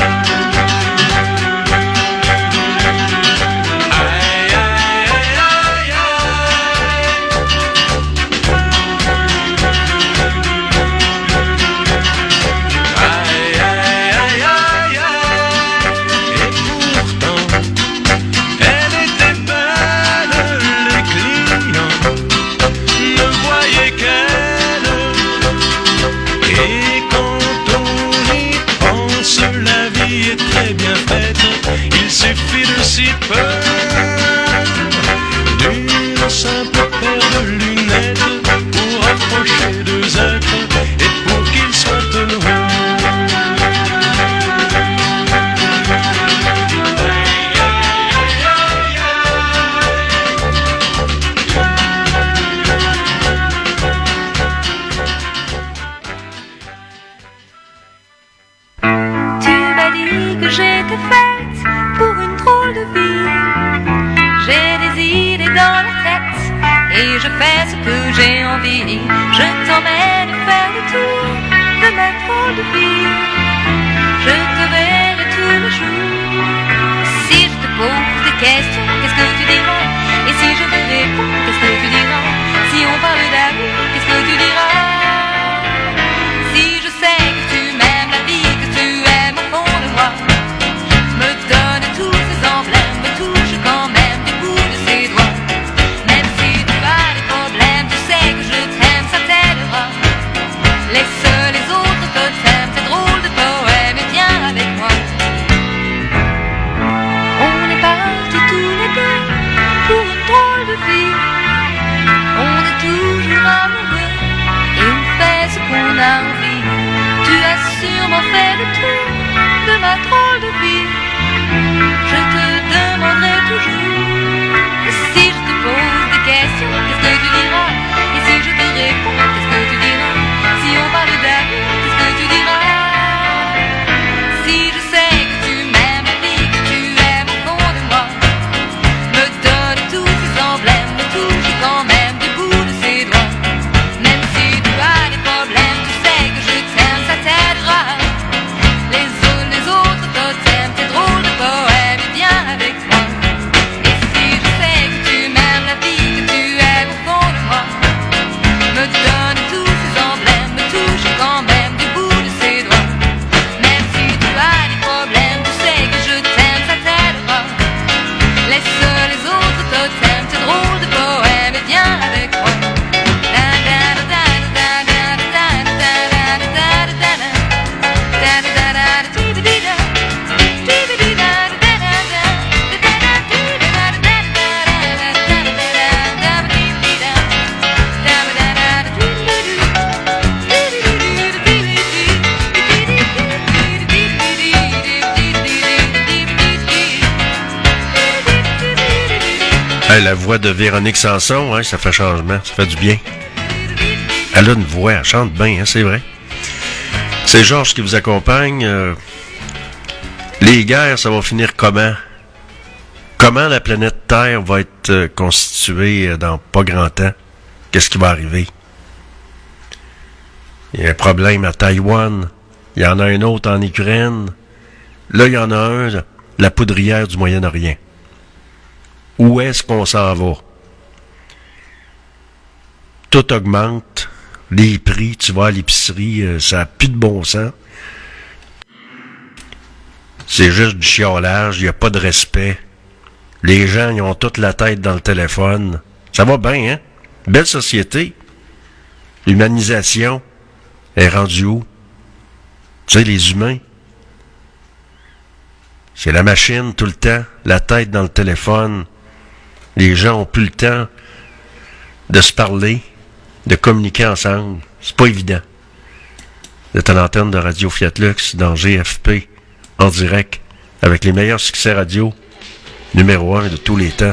Aïe, aïe, aïe, aïe, aïe, aïe, aïe, aïe. Et pourtant, elle était belle, les clients ne voyaient qu'elle. Et quand on y pense, la vie est très bien faite. Il suffit de si peu, d'une simple paire de lunettes pour approcher deux êtres et pour qu'ils soient heureux. J'étais faite pour une drôle de vie. J'ai des idées dans la tête et je fais ce que j'ai envie. Je t'emmène faire le tour de ma drôle de vie. Je te verrai tous les jours. Si je te pose des questions, Hey, la voix de Véronique Sanson, hein, ça fait changement, ça fait du bien. Elle a une voix, elle chante bien, hein, c'est vrai. C'est Georges qui vous accompagne. Euh, les guerres, ça va finir comment? Comment la planète Terre va être euh, constituée dans pas grand temps? Qu'est-ce qui va arriver? Il y a un problème à Taïwan. Il y en a un autre en Ukraine. Là, il y en a un, la poudrière du Moyen-Orient. Où est-ce qu'on s'en va? Tout augmente. Les prix, tu vas à l'épicerie, euh, ça n'a plus de bon sens. C'est juste du chiolage, il n'y a pas de respect. Les gens, ils ont toute la tête dans le téléphone. Ça va bien, hein? Belle société. L'humanisation est rendue où? Tu sais, les humains. C'est la machine tout le temps, la tête dans le téléphone. Les gens ont plus le temps de se parler, de communiquer ensemble. C'est pas évident. Vous êtes à l'antenne de Radio Fiat Lux dans G F P, en direct, avec les meilleurs succès radio, numéro un de tous les temps.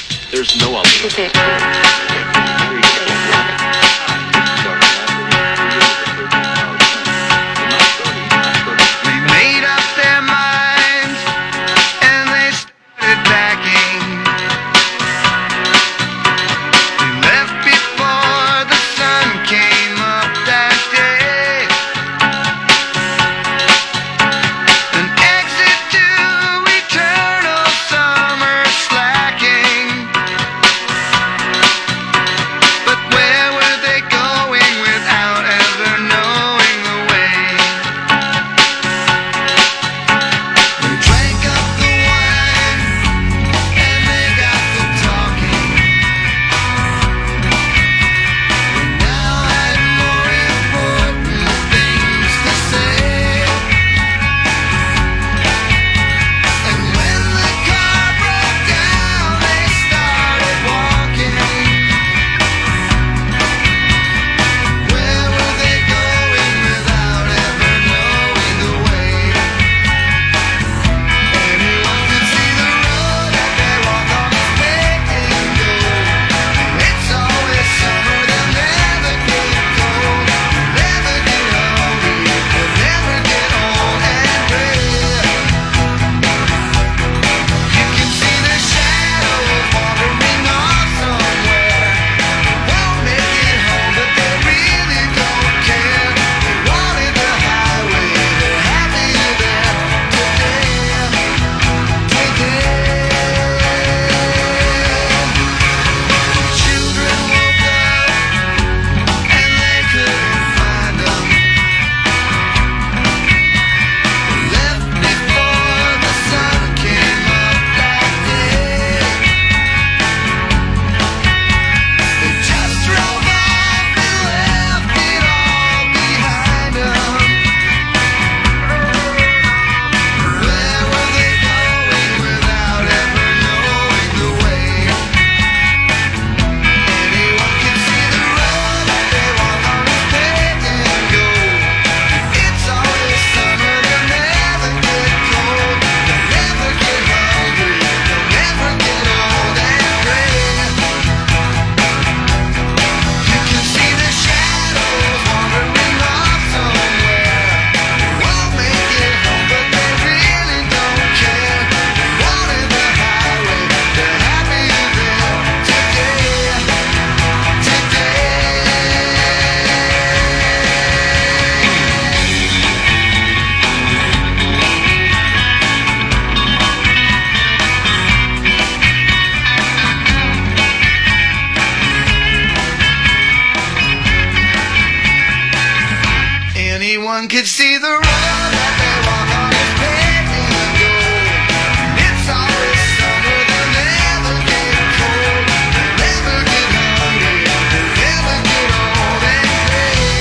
Anyone could see the road that they walk on is paved in gold. It's always summer, they'll never get cold. They'll never get hungry, they'll never get old and gray.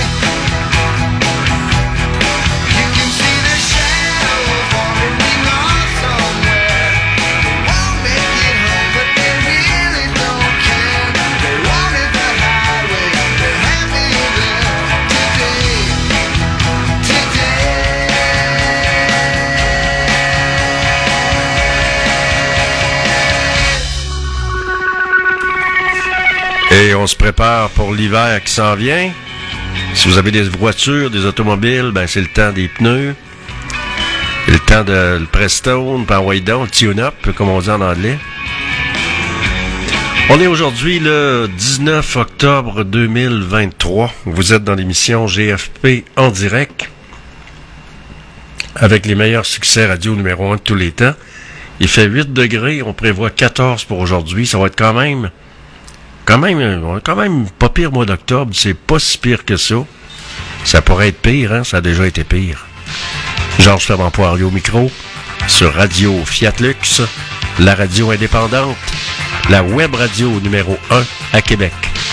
You can see the shadows wandering off somewhere. They won't make it home, but they really don't care. They wanted the highway, they're happy there today. Today Et on se prépare pour l'hiver qui s'en vient. Si vous avez des voitures, des automobiles, ben c'est le temps des pneus. C'est le temps de le Prestone, puis envoyer donc, le tune-up, comme on dit en anglais. On est aujourd'hui le dix-neuf octobre deux mille vingt-trois. Vous êtes dans l'émission G F P en direct avec les meilleurs succès radio numéro un de tous les temps. Il fait huit degrés, on prévoit quatorze pour aujourd'hui. Ça va être quand même, quand même, quand même pas pire mois d'octobre. C'est pas si pire que ça. Ça pourrait être pire, hein? Ça a déjà été pire. Georges Fernand Poirier au micro, sur Radio Fiat Lux, la radio indépendante, la web radio numéro un à Québec.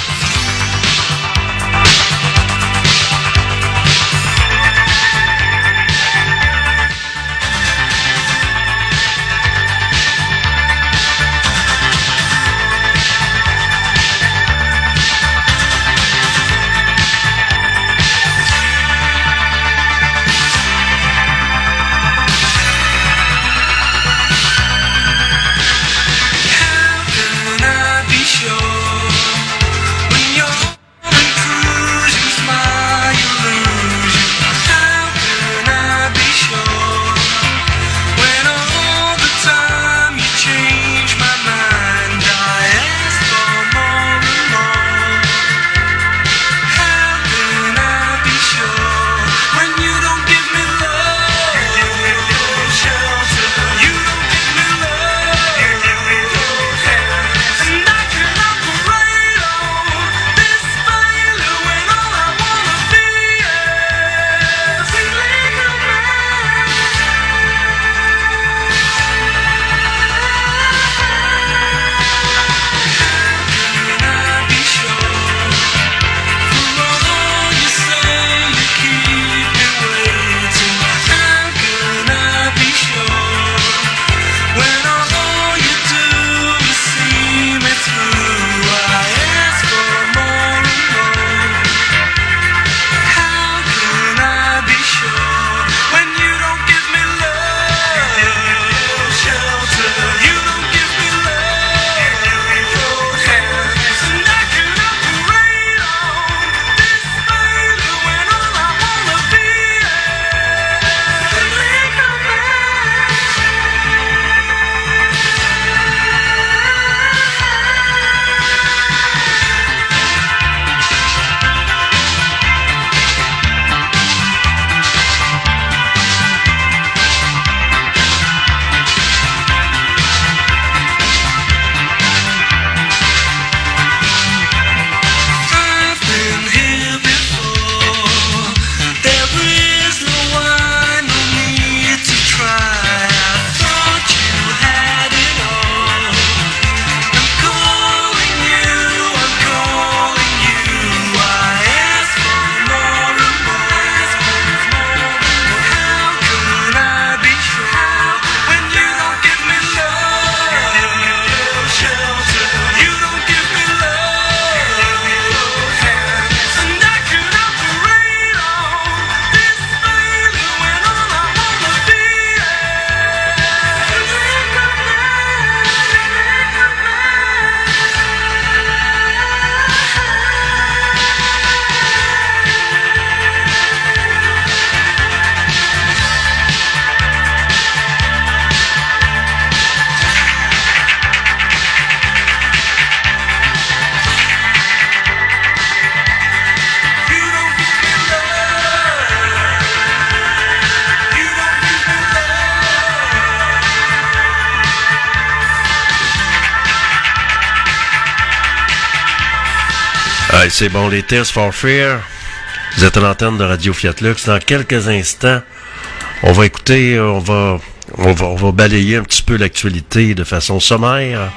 Ah, c'est bon, les Tears for Fear. Vous êtes à l'antenne de Radio Fiat Lux. Dans quelques instants, on va écouter, on va, on va, on va balayer un petit peu l'actualité de façon sommaire.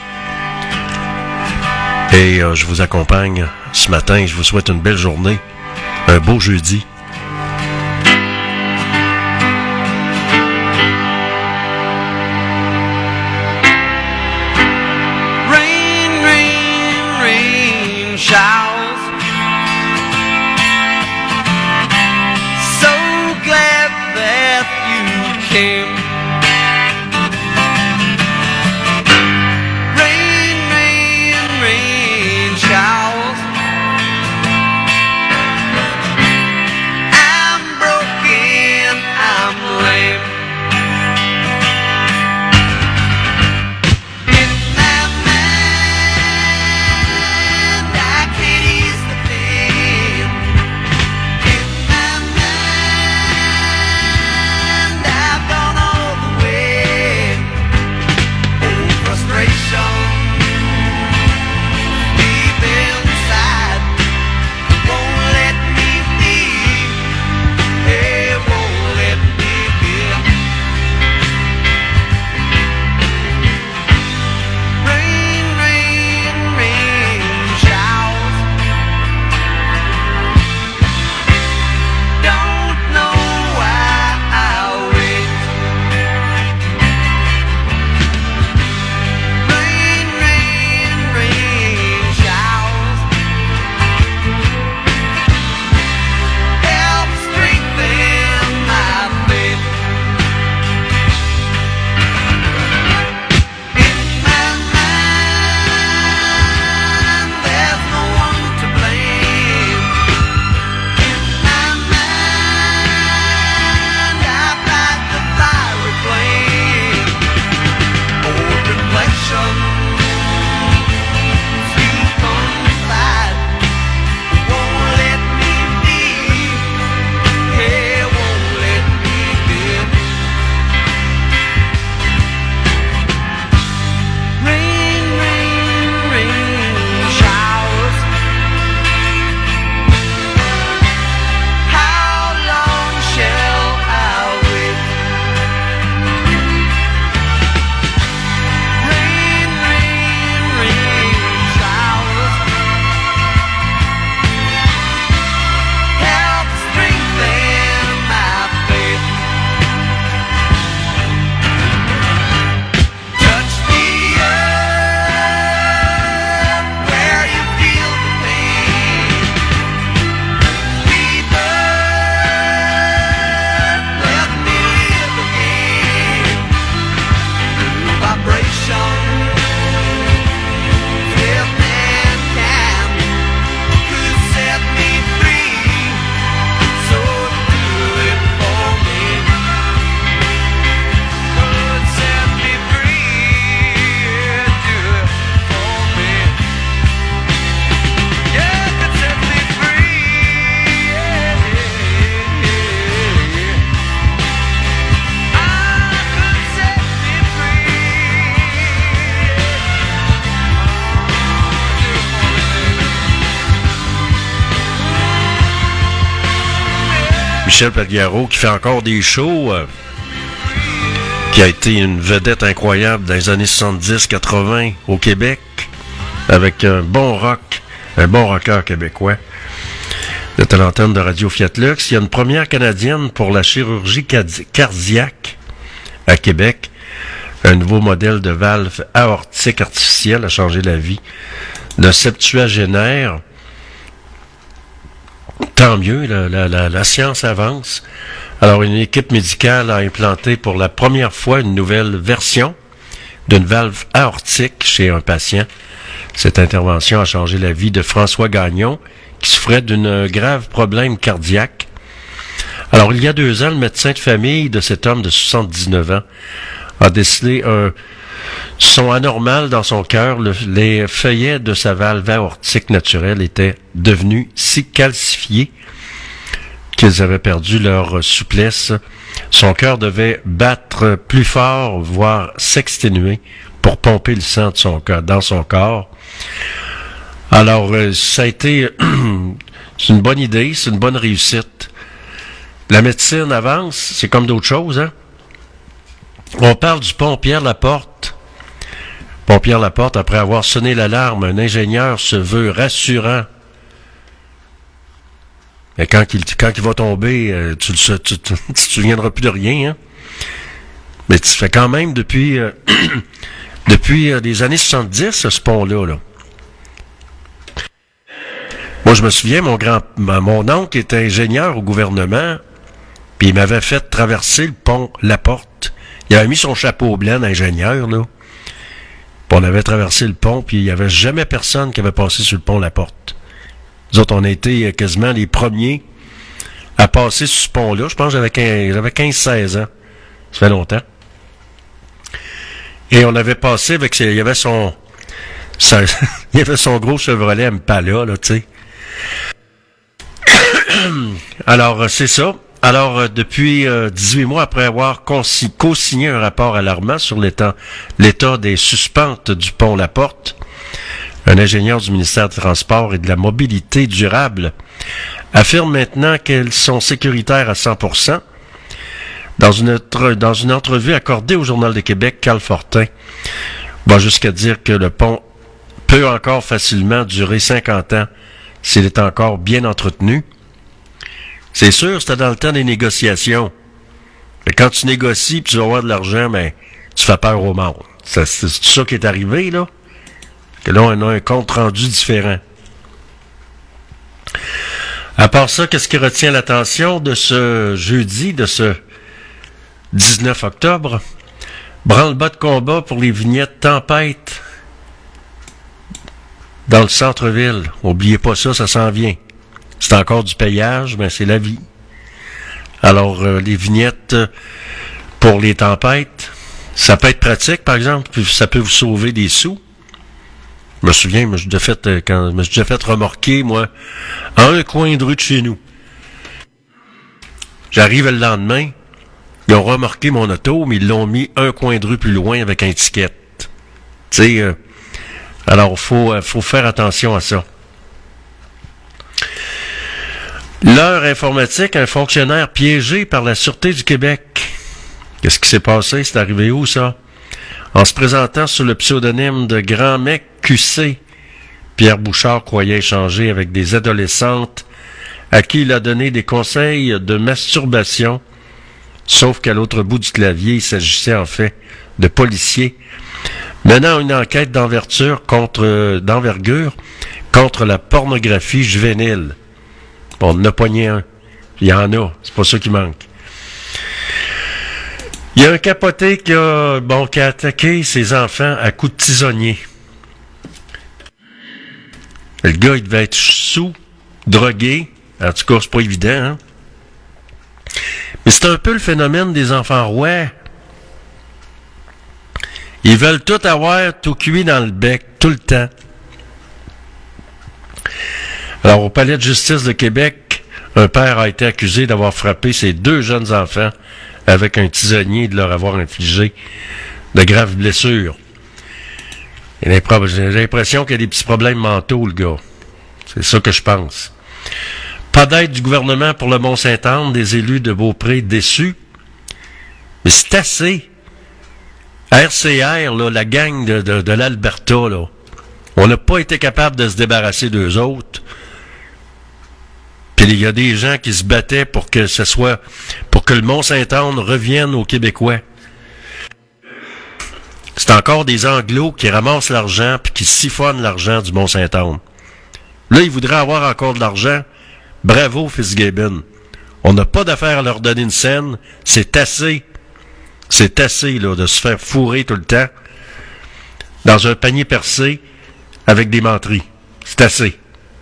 Et euh, je vous accompagne ce matin. Je vous souhaite une belle journée, un beau jeudi. Rain, rain, rain, showers. So glad that you came. Rain, rain, rain, showers. Michel Pagliaro, qui fait encore des shows, euh, qui a été une vedette incroyable dans les années soixante-dix quatre-vingts au Québec, avec un bon rock, un bon rocker québécois. De l'antenne de Radio Fiat Lux. Il y a une première canadienne pour la chirurgie cardiaque à Québec. Un nouveau modèle de valve aortique artificielle a changé la vie d'un septuagénaire. Tant mieux, la, la, la, la science avance. Alors, une équipe médicale a implanté pour la première fois une nouvelle version d'une valve aortique chez un patient. Cette intervention a changé la vie de François Gagnon, qui souffrait d'un grave problème cardiaque. Alors, il y a deux ans, le médecin de famille de cet homme de soixante-dix-neuf ans a décelé un son anormal dans son cœur. Le, les feuillets de sa valve aortique naturelle étaient devenus si calcifiés qu'ils avaient perdu leur souplesse. Son cœur devait battre plus fort, voire s'exténuer pour pomper le sang de son corps, dans son corps. Alors, euh, ça a été c'est une bonne idée, c'est une bonne réussite. La médecine avance, c'est comme d'autres choses, hein? On parle du pont Pierre-Laporte. Pont Pierre-Laporte, après avoir sonné l'alarme, un ingénieur se veut rassurant. Mais quand il, quand il va tomber, euh, tu ne tu, tu, tu te souviendras plus de rien, hein? Mais tu fais quand même depuis, euh, depuis euh, les années soixante-dix, ce pont-là, là. Moi, je me souviens, mon grand, mon oncle était ingénieur au gouvernement, puis il m'avait fait traverser le pont Laporte. Il avait mis son chapeau blanc d'ingénieur, là. Puis on avait traversé le pont, puis il n'y avait jamais personne qui avait passé sur le pont Laporte. Nous autres, on a été quasiment les premiers à passer sur ce pont-là. Je pense que j'avais quinze seize ans. Ça fait longtemps. Et on avait passé avec... Il y avait son... Ça, il y avait son gros Chevrolet Impala, là, tu sais. Alors, c'est ça. Alors, depuis euh, dix-huit mois après avoir co-signé un rapport alarmant sur l'état, l'état des suspentes du pont Laporte, un ingénieur du ministère des Transports et de la Mobilité durable affirme maintenant qu'elles sont sécuritaires à cent pour cent. Dans une, dans une entrevue accordée au Journal de Québec, Carl Fortin va jusqu'à dire que le pont peut encore facilement durer cinquante ans s'il est encore bien entretenu. C'est sûr, c'était dans le temps des négociations. Mais quand tu négocies et tu vas avoir de l'argent, ben, tu fais peur au monde. C'est, c'est ça qui est arrivé, là. Que là, on a un compte rendu différent. À part ça, qu'est-ce qui retient l'attention de ce jeudi, de ce dix-neuf octobre? Branle-bas de combat pour les vignettes Tempête dans le centre-ville. Oubliez pas ça, ça s'en vient. C'est encore du payage, mais c'est la vie. Alors, euh, les vignettes pour les tempêtes, ça peut être pratique, par exemple, puis ça peut vous sauver des sous. Je me souviens, je me suis déjà fait, quand, je me suis déjà fait remorquer, moi, à un coin de rue de chez nous. J'arrive le lendemain, ils ont remorqué mon auto, mais ils l'ont mis un coin de rue plus loin avec un ticket. Tu sais, euh, alors, faut, faut faire attention à ça. L'heure informatique, un fonctionnaire piégé par la Sûreté du Québec. Qu'est-ce qui s'est passé? C'est arrivé où, ça? En se présentant sous le pseudonyme de Grand Mec Q C, Pierre Bouchard croyait échanger avec des adolescentes à qui il a donné des conseils de masturbation, sauf qu'à l'autre bout du clavier, il s'agissait en fait de policiers menant une enquête d'envergure contre, d'envergure contre la pornographie juvénile. On en a poigné un. Il y en a. C'est pas ça qui manque. Il y a un capoté qui a, bon, qui a attaqué ses enfants à coups de tisonnier. Le gars, il devait être sous, drogué. En tout cas, c'est pas évident, hein. Mais c'est un peu le phénomène des enfants rois. Ils veulent tout avoir, tout cuit dans le bec, tout le temps. Alors, au Palais de justice de Québec, un père a été accusé d'avoir frappé ses deux jeunes enfants avec un tisonnier et de leur avoir infligé de graves blessures. J'ai l'impression qu'il y a des petits problèmes mentaux, le gars. C'est ça que je pense. Pas d'aide du gouvernement pour le Mont-Saint-Anne, des élus de Beaupré déçus. Mais c'est assez. R C R, là, la gang de, de, de l'Alberta, là, on n'a pas été capable de se débarrasser d'eux autres. Puis il y a des gens qui se battaient pour que ce soit, pour que le Mont-Saint-Anne revienne aux Québécois. C'est encore des Anglos qui ramassent l'argent puis qui siphonnent l'argent du Mont-Saint-Anne. Là, ils voudraient avoir encore de l'argent. Bravo, Fitzgibbon. On n'a pas d'affaire à leur donner une scène. C'est assez. C'est assez, là, de se faire fourrer tout le temps dans un panier percé avec des menteries. C'est assez.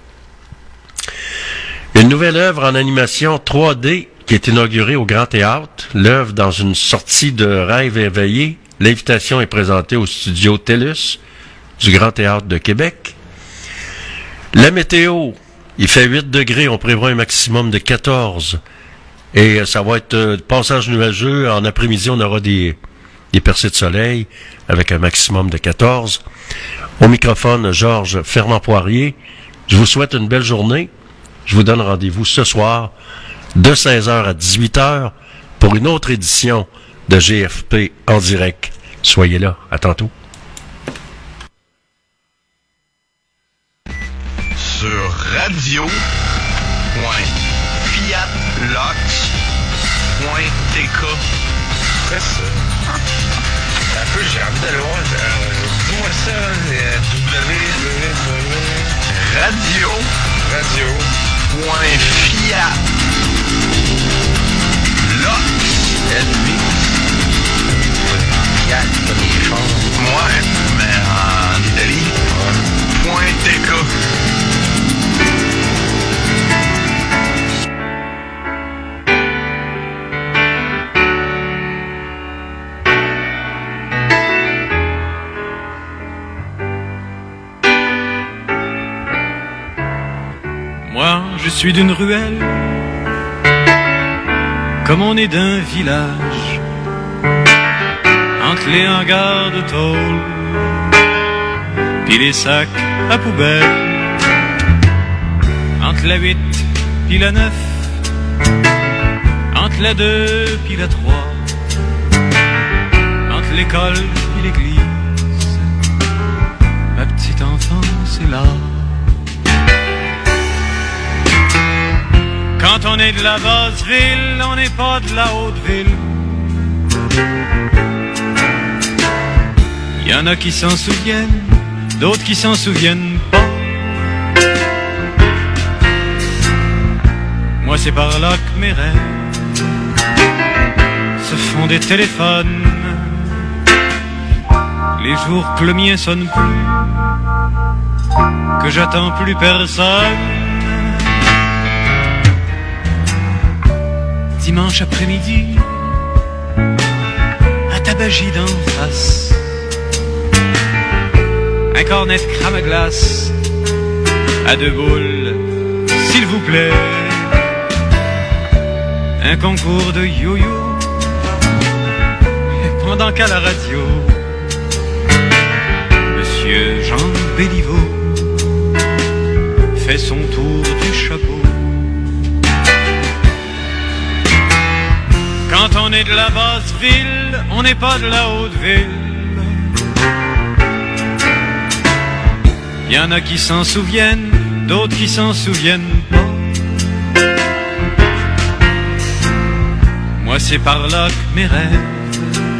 Une nouvelle œuvre en animation trois D qui est inaugurée au Grand Théâtre. L'œuvre dans une sortie de rêve éveillé. L'invitation est présentée au studio TELUS du Grand Théâtre de Québec. La météo, il fait huit degrés, on prévoit un maximum de quatorze. Et ça va être euh, passage nuageux. En après-midi, on aura des, des percées de soleil avec un maximum de quatorze. Au microphone, Georges Fernand-Poirier. Je vous souhaite une belle journée. Je vous donne rendez-vous ce soir de seize heures à dix-huit heures pour une autre édition de G F P en direct. Soyez là. À tantôt. Sur radio point fiat lox point t k. C'est ça. Un peu, j'ai envie d'aller voir. Euh, Dis-moi ça. Euh, www. Radio. Radio. Point fiat. Lox. L-V. Fiat, pas des choses. Ouais, mais en Italie. Ouais. Point t k. Moi, je suis d'une ruelle, comme on est d'un village, entre les hangars de tôle, puis les sacs à poubelle, entre la huit puis la neuf, entre la deux puis la trois, entre l'école puis l'église, ma petite enfance est là. Quand on est de la basse ville, on n'est pas de la haute ville. Il y en a qui s'en souviennent, d'autres qui s'en souviennent pas. Moi c'est par là que mes rêves se font des téléphones. Les jours que le mien sonne plus, que j'attends plus personne. Dimanche après-midi, à Tabagie d'en face, un cornet de crème à glace, à deux boules, s'il vous plaît, un concours de yo-yo, et pendant qu'à la radio, Monsieur Jean Béliveau fait son tour du chapeau. Quand on est de la basse ville, on n'est pas de la haute ville. Il y en a qui s'en souviennent, d'autres qui s'en souviennent pas. Moi c'est par là que mes rêves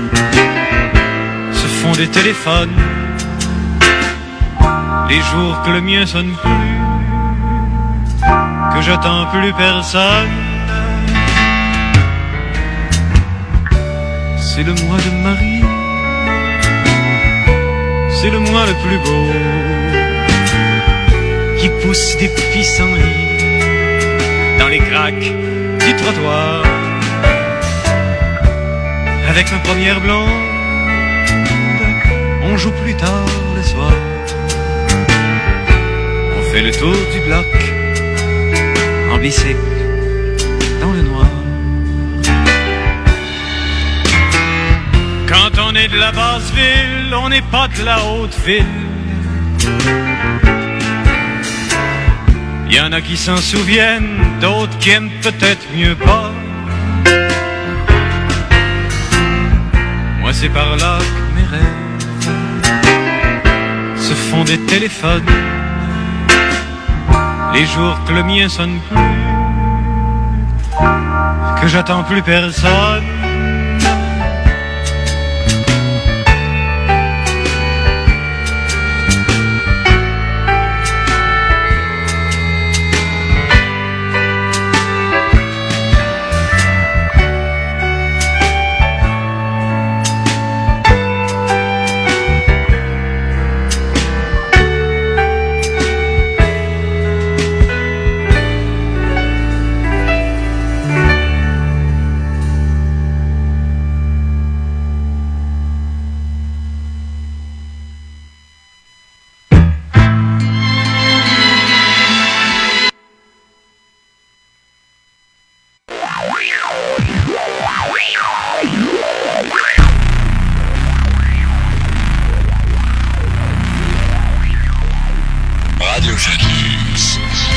se font des téléphones. Les jours que le mien sonne plus, que j'attends plus personne. C'est le mois de Marie, c'est le mois le plus beau, qui pousse des pissenlits dans les craques du trottoir. Avec ma première blonde, on joue plus tard le soir. On fait le tour du bloc, en bicycle, dans le noir. Quand on est de la basse ville, on n'est pas de la haute ville. Il y Y en a qui s'en souviennent, d'autres qui aiment peut-être mieux pas. Moi c'est par là que mes rêves se font des téléphones. Les jours que le mien sonne plus, que j'attends plus personne. Radio Janus.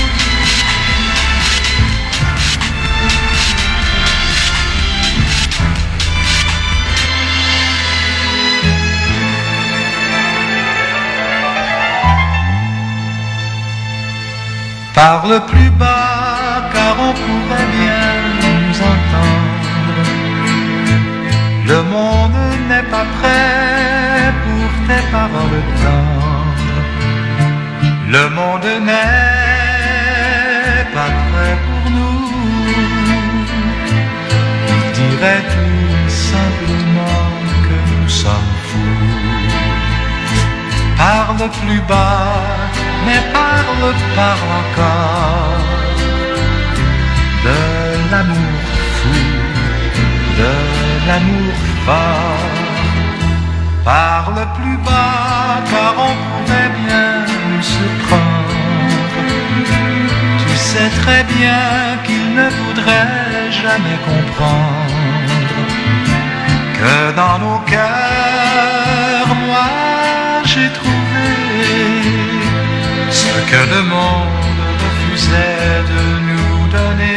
Parle plus bas car on pourrait bien nous entendre. Le monde n'est pas prêt pour tes paroles tendres. Le monde n'est pas prêt pour nous. Il dirait tout simplement que nous sommes fous. Parle plus bas, mais parle, parle encore de l'amour fou, de l'amour fort. Parle plus bas, car on pourrait bien nous surprendre. Tu sais très bien qu'il ne voudrait jamais comprendre que dans nos cœurs, moi j'ai trouvé ce que le monde refusait de nous donner.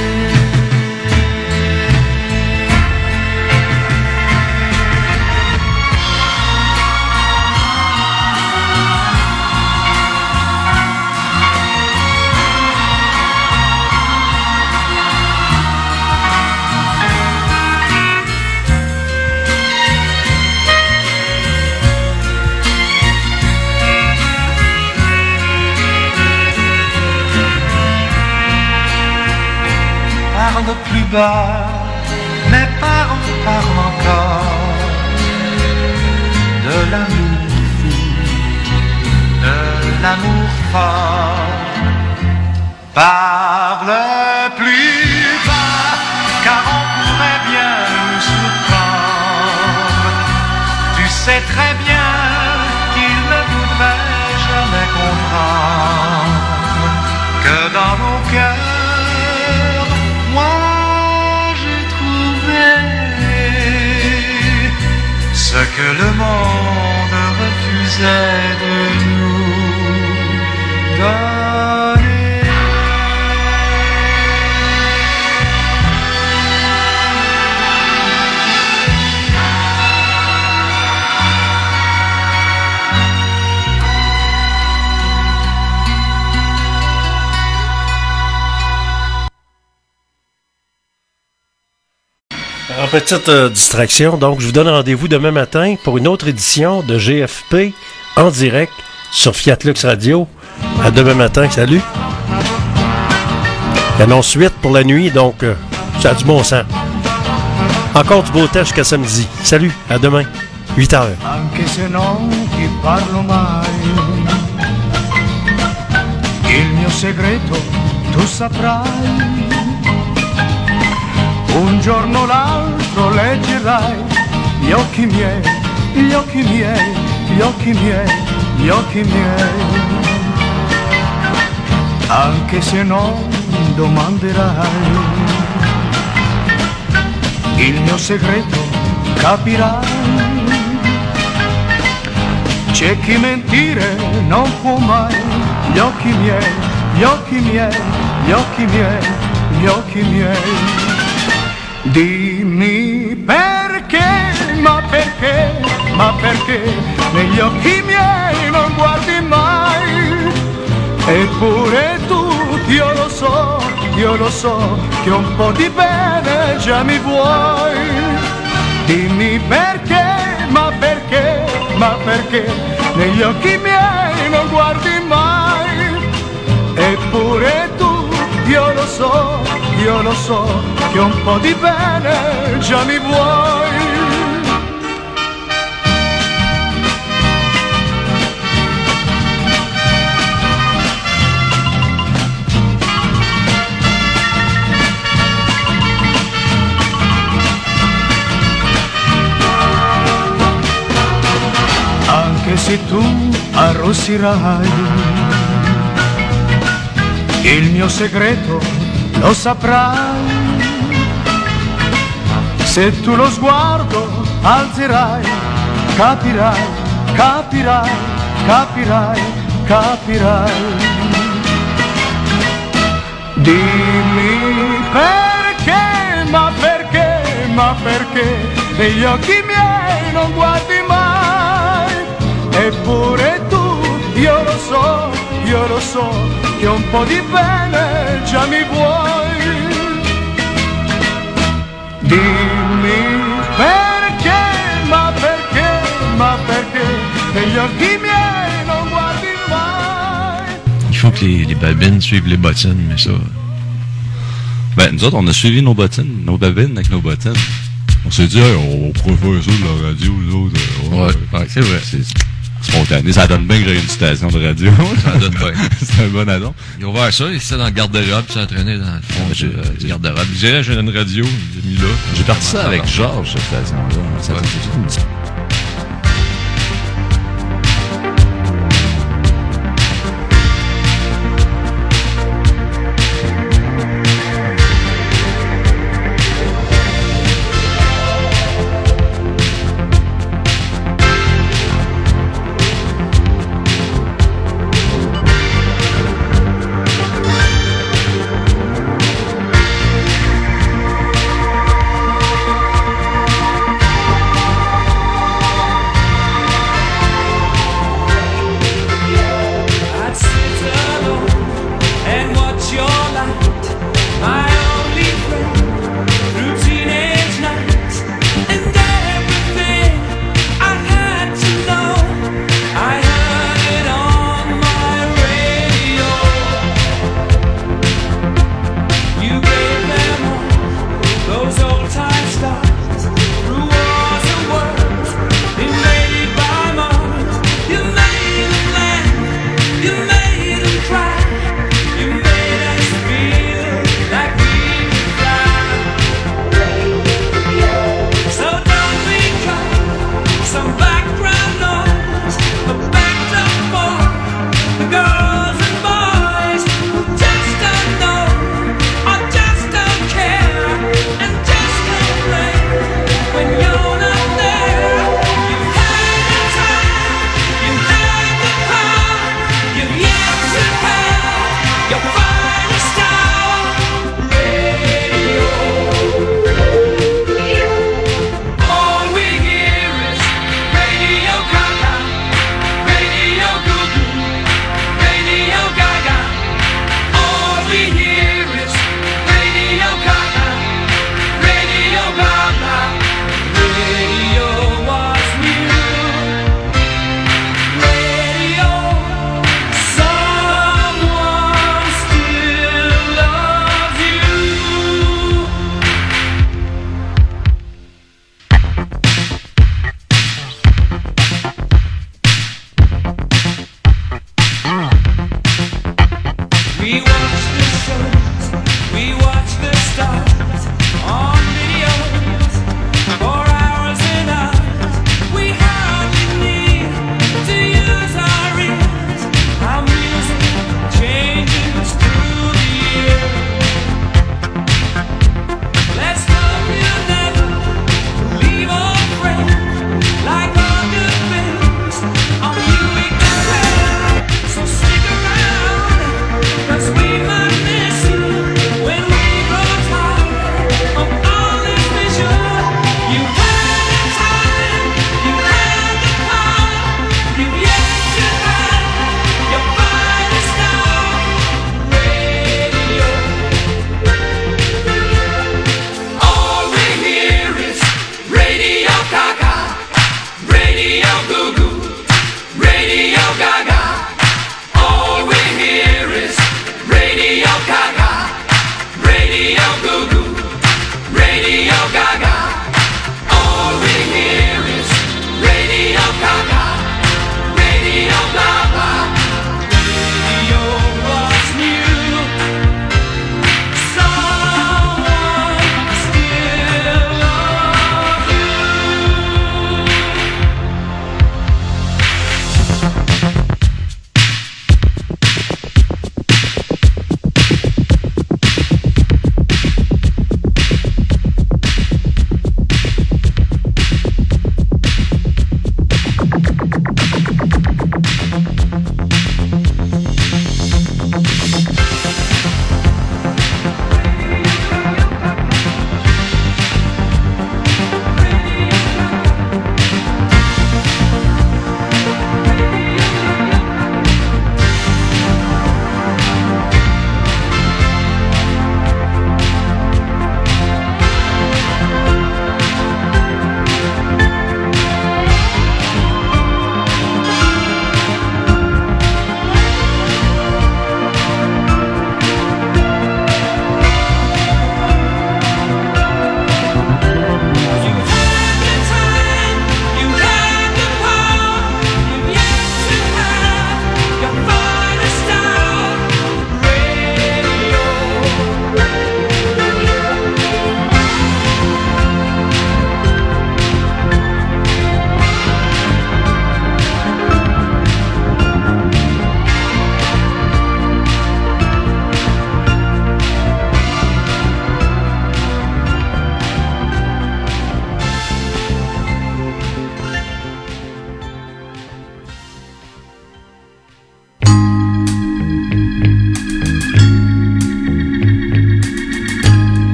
Parle plus bas, mais parle, parle encore de l'amour fou, de l'amour fort. Parle plus bas, car on pourrait bien nous surprendre. Tu sais très bien qu'il ne voudrait jamais comprendre que dans nos cœurs, moi j'ai trouvé ce que le monde refusait de nous donner. En petite euh, distraction, donc je vous donne rendez-vous demain matin pour une autre édition de G F P en direct sur Fiat Lux Radio. À demain matin, salut. Il annonce huit pour la nuit, donc euh, ça a du bon sens. Encore du beau temps jusqu'à samedi. Salut, à demain, huit heures. Anche se non ti parlo mai, il mio segreto tu saprai. Un giorno o l'altro leggerai gli occhi miei, gli occhi miei, gli occhi miei, gli occhi miei. Anche se non domanderai, il mio segreto capirai. C'è chi mentire non può mai, gli occhi miei, gli occhi miei, gli occhi miei, gli occhi miei. Dimmi perché, ma perché, ma perché negli occhi miei non guardi mai? Eppure tu, io lo so, io lo so, che un po' di bene già mi vuoi. Dimmi perché, ma perché, ma perché negli occhi miei non guardi mai? Eppure tu, io lo so, io lo so, che un po' di bene già mi vuoi. Anche se tu arrossirai, il mio segreto lo saprai. Se tu lo sguardo alzerai, capirai, capirai, capirai, capirai. Dimmi perché, ma perché, ma perché negli occhi miei non guardi mai? Eppure tu, io lo so, io lo so, che un po' di bene già mi vuoi. Dimmi perché, ma perché, ma perché negli occhi miei non guardi mai? Il faut que les, les babines suivent les bottines, mais ça... Ben, nous autres, on a suivi nos bottines, nos babines avec nos bottines. On s'est dit, hey, on pourrait faire ça de la radio, nous autres. Ouais, ouais, ouais c'est vrai. C'est spontané. Ça donne bien que j'ai une station de radio. Ça donne bien. C'est un bon addon. Ils ont ouvert ça, ils étaient dans le garde-robe, ils s'entraînaient dans le fond Ouais, du, j'ai- euh, du garde-robe. Je dirais, j'ai une radio, j'ai mis là. J'ai parti ça avec Georges, cette station-là. Ça, Ouais. c'est toute une petite-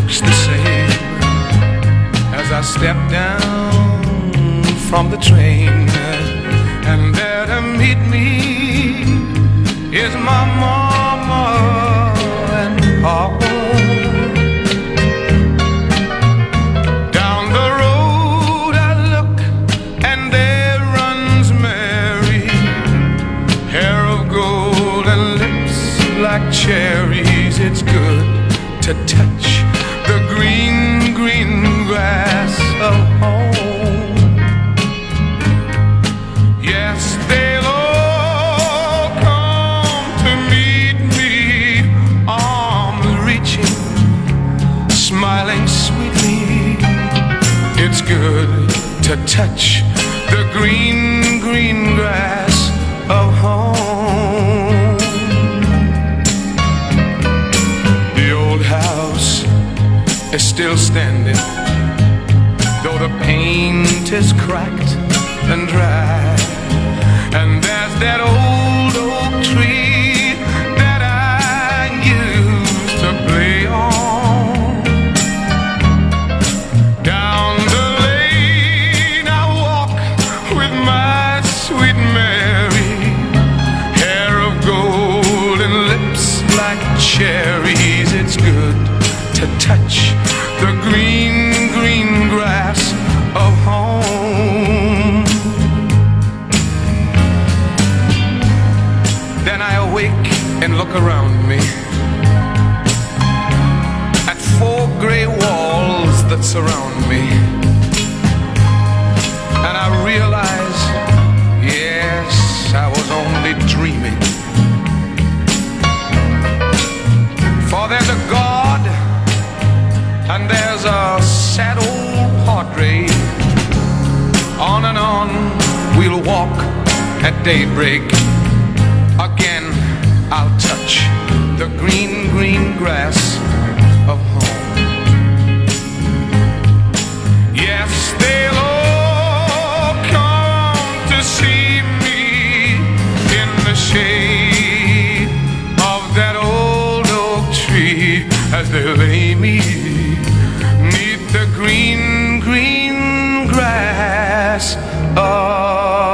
looks the same as I step down from the train, and there to meet me is my mama and papa. Down the road I look, and there runs Mary, hair of gold and lips like cherries. It's good to touch the green, green grass of home. Yes, they'll all come to meet me, arms reaching, smiling sweetly. It's good to touch the green, green grass of home. The old house is still standing, though the paint is cracked and dry. And there's that old oak tree that I used to play on. Down the lane I walk with my sweet Mary, hair of gold and lips like cherries. It's good to touch the green, green grass of home. Then I awake and look around me at four gray walls that surround me, and I realize, yes, I was only dreaming. For there's a God and there's a sad old padre. On and on we'll walk at daybreak. Again I'll touch the green, green grass of home. Yes, they'll all come to see me in the shade of that old oak tree as they lay me neath the green, green grass of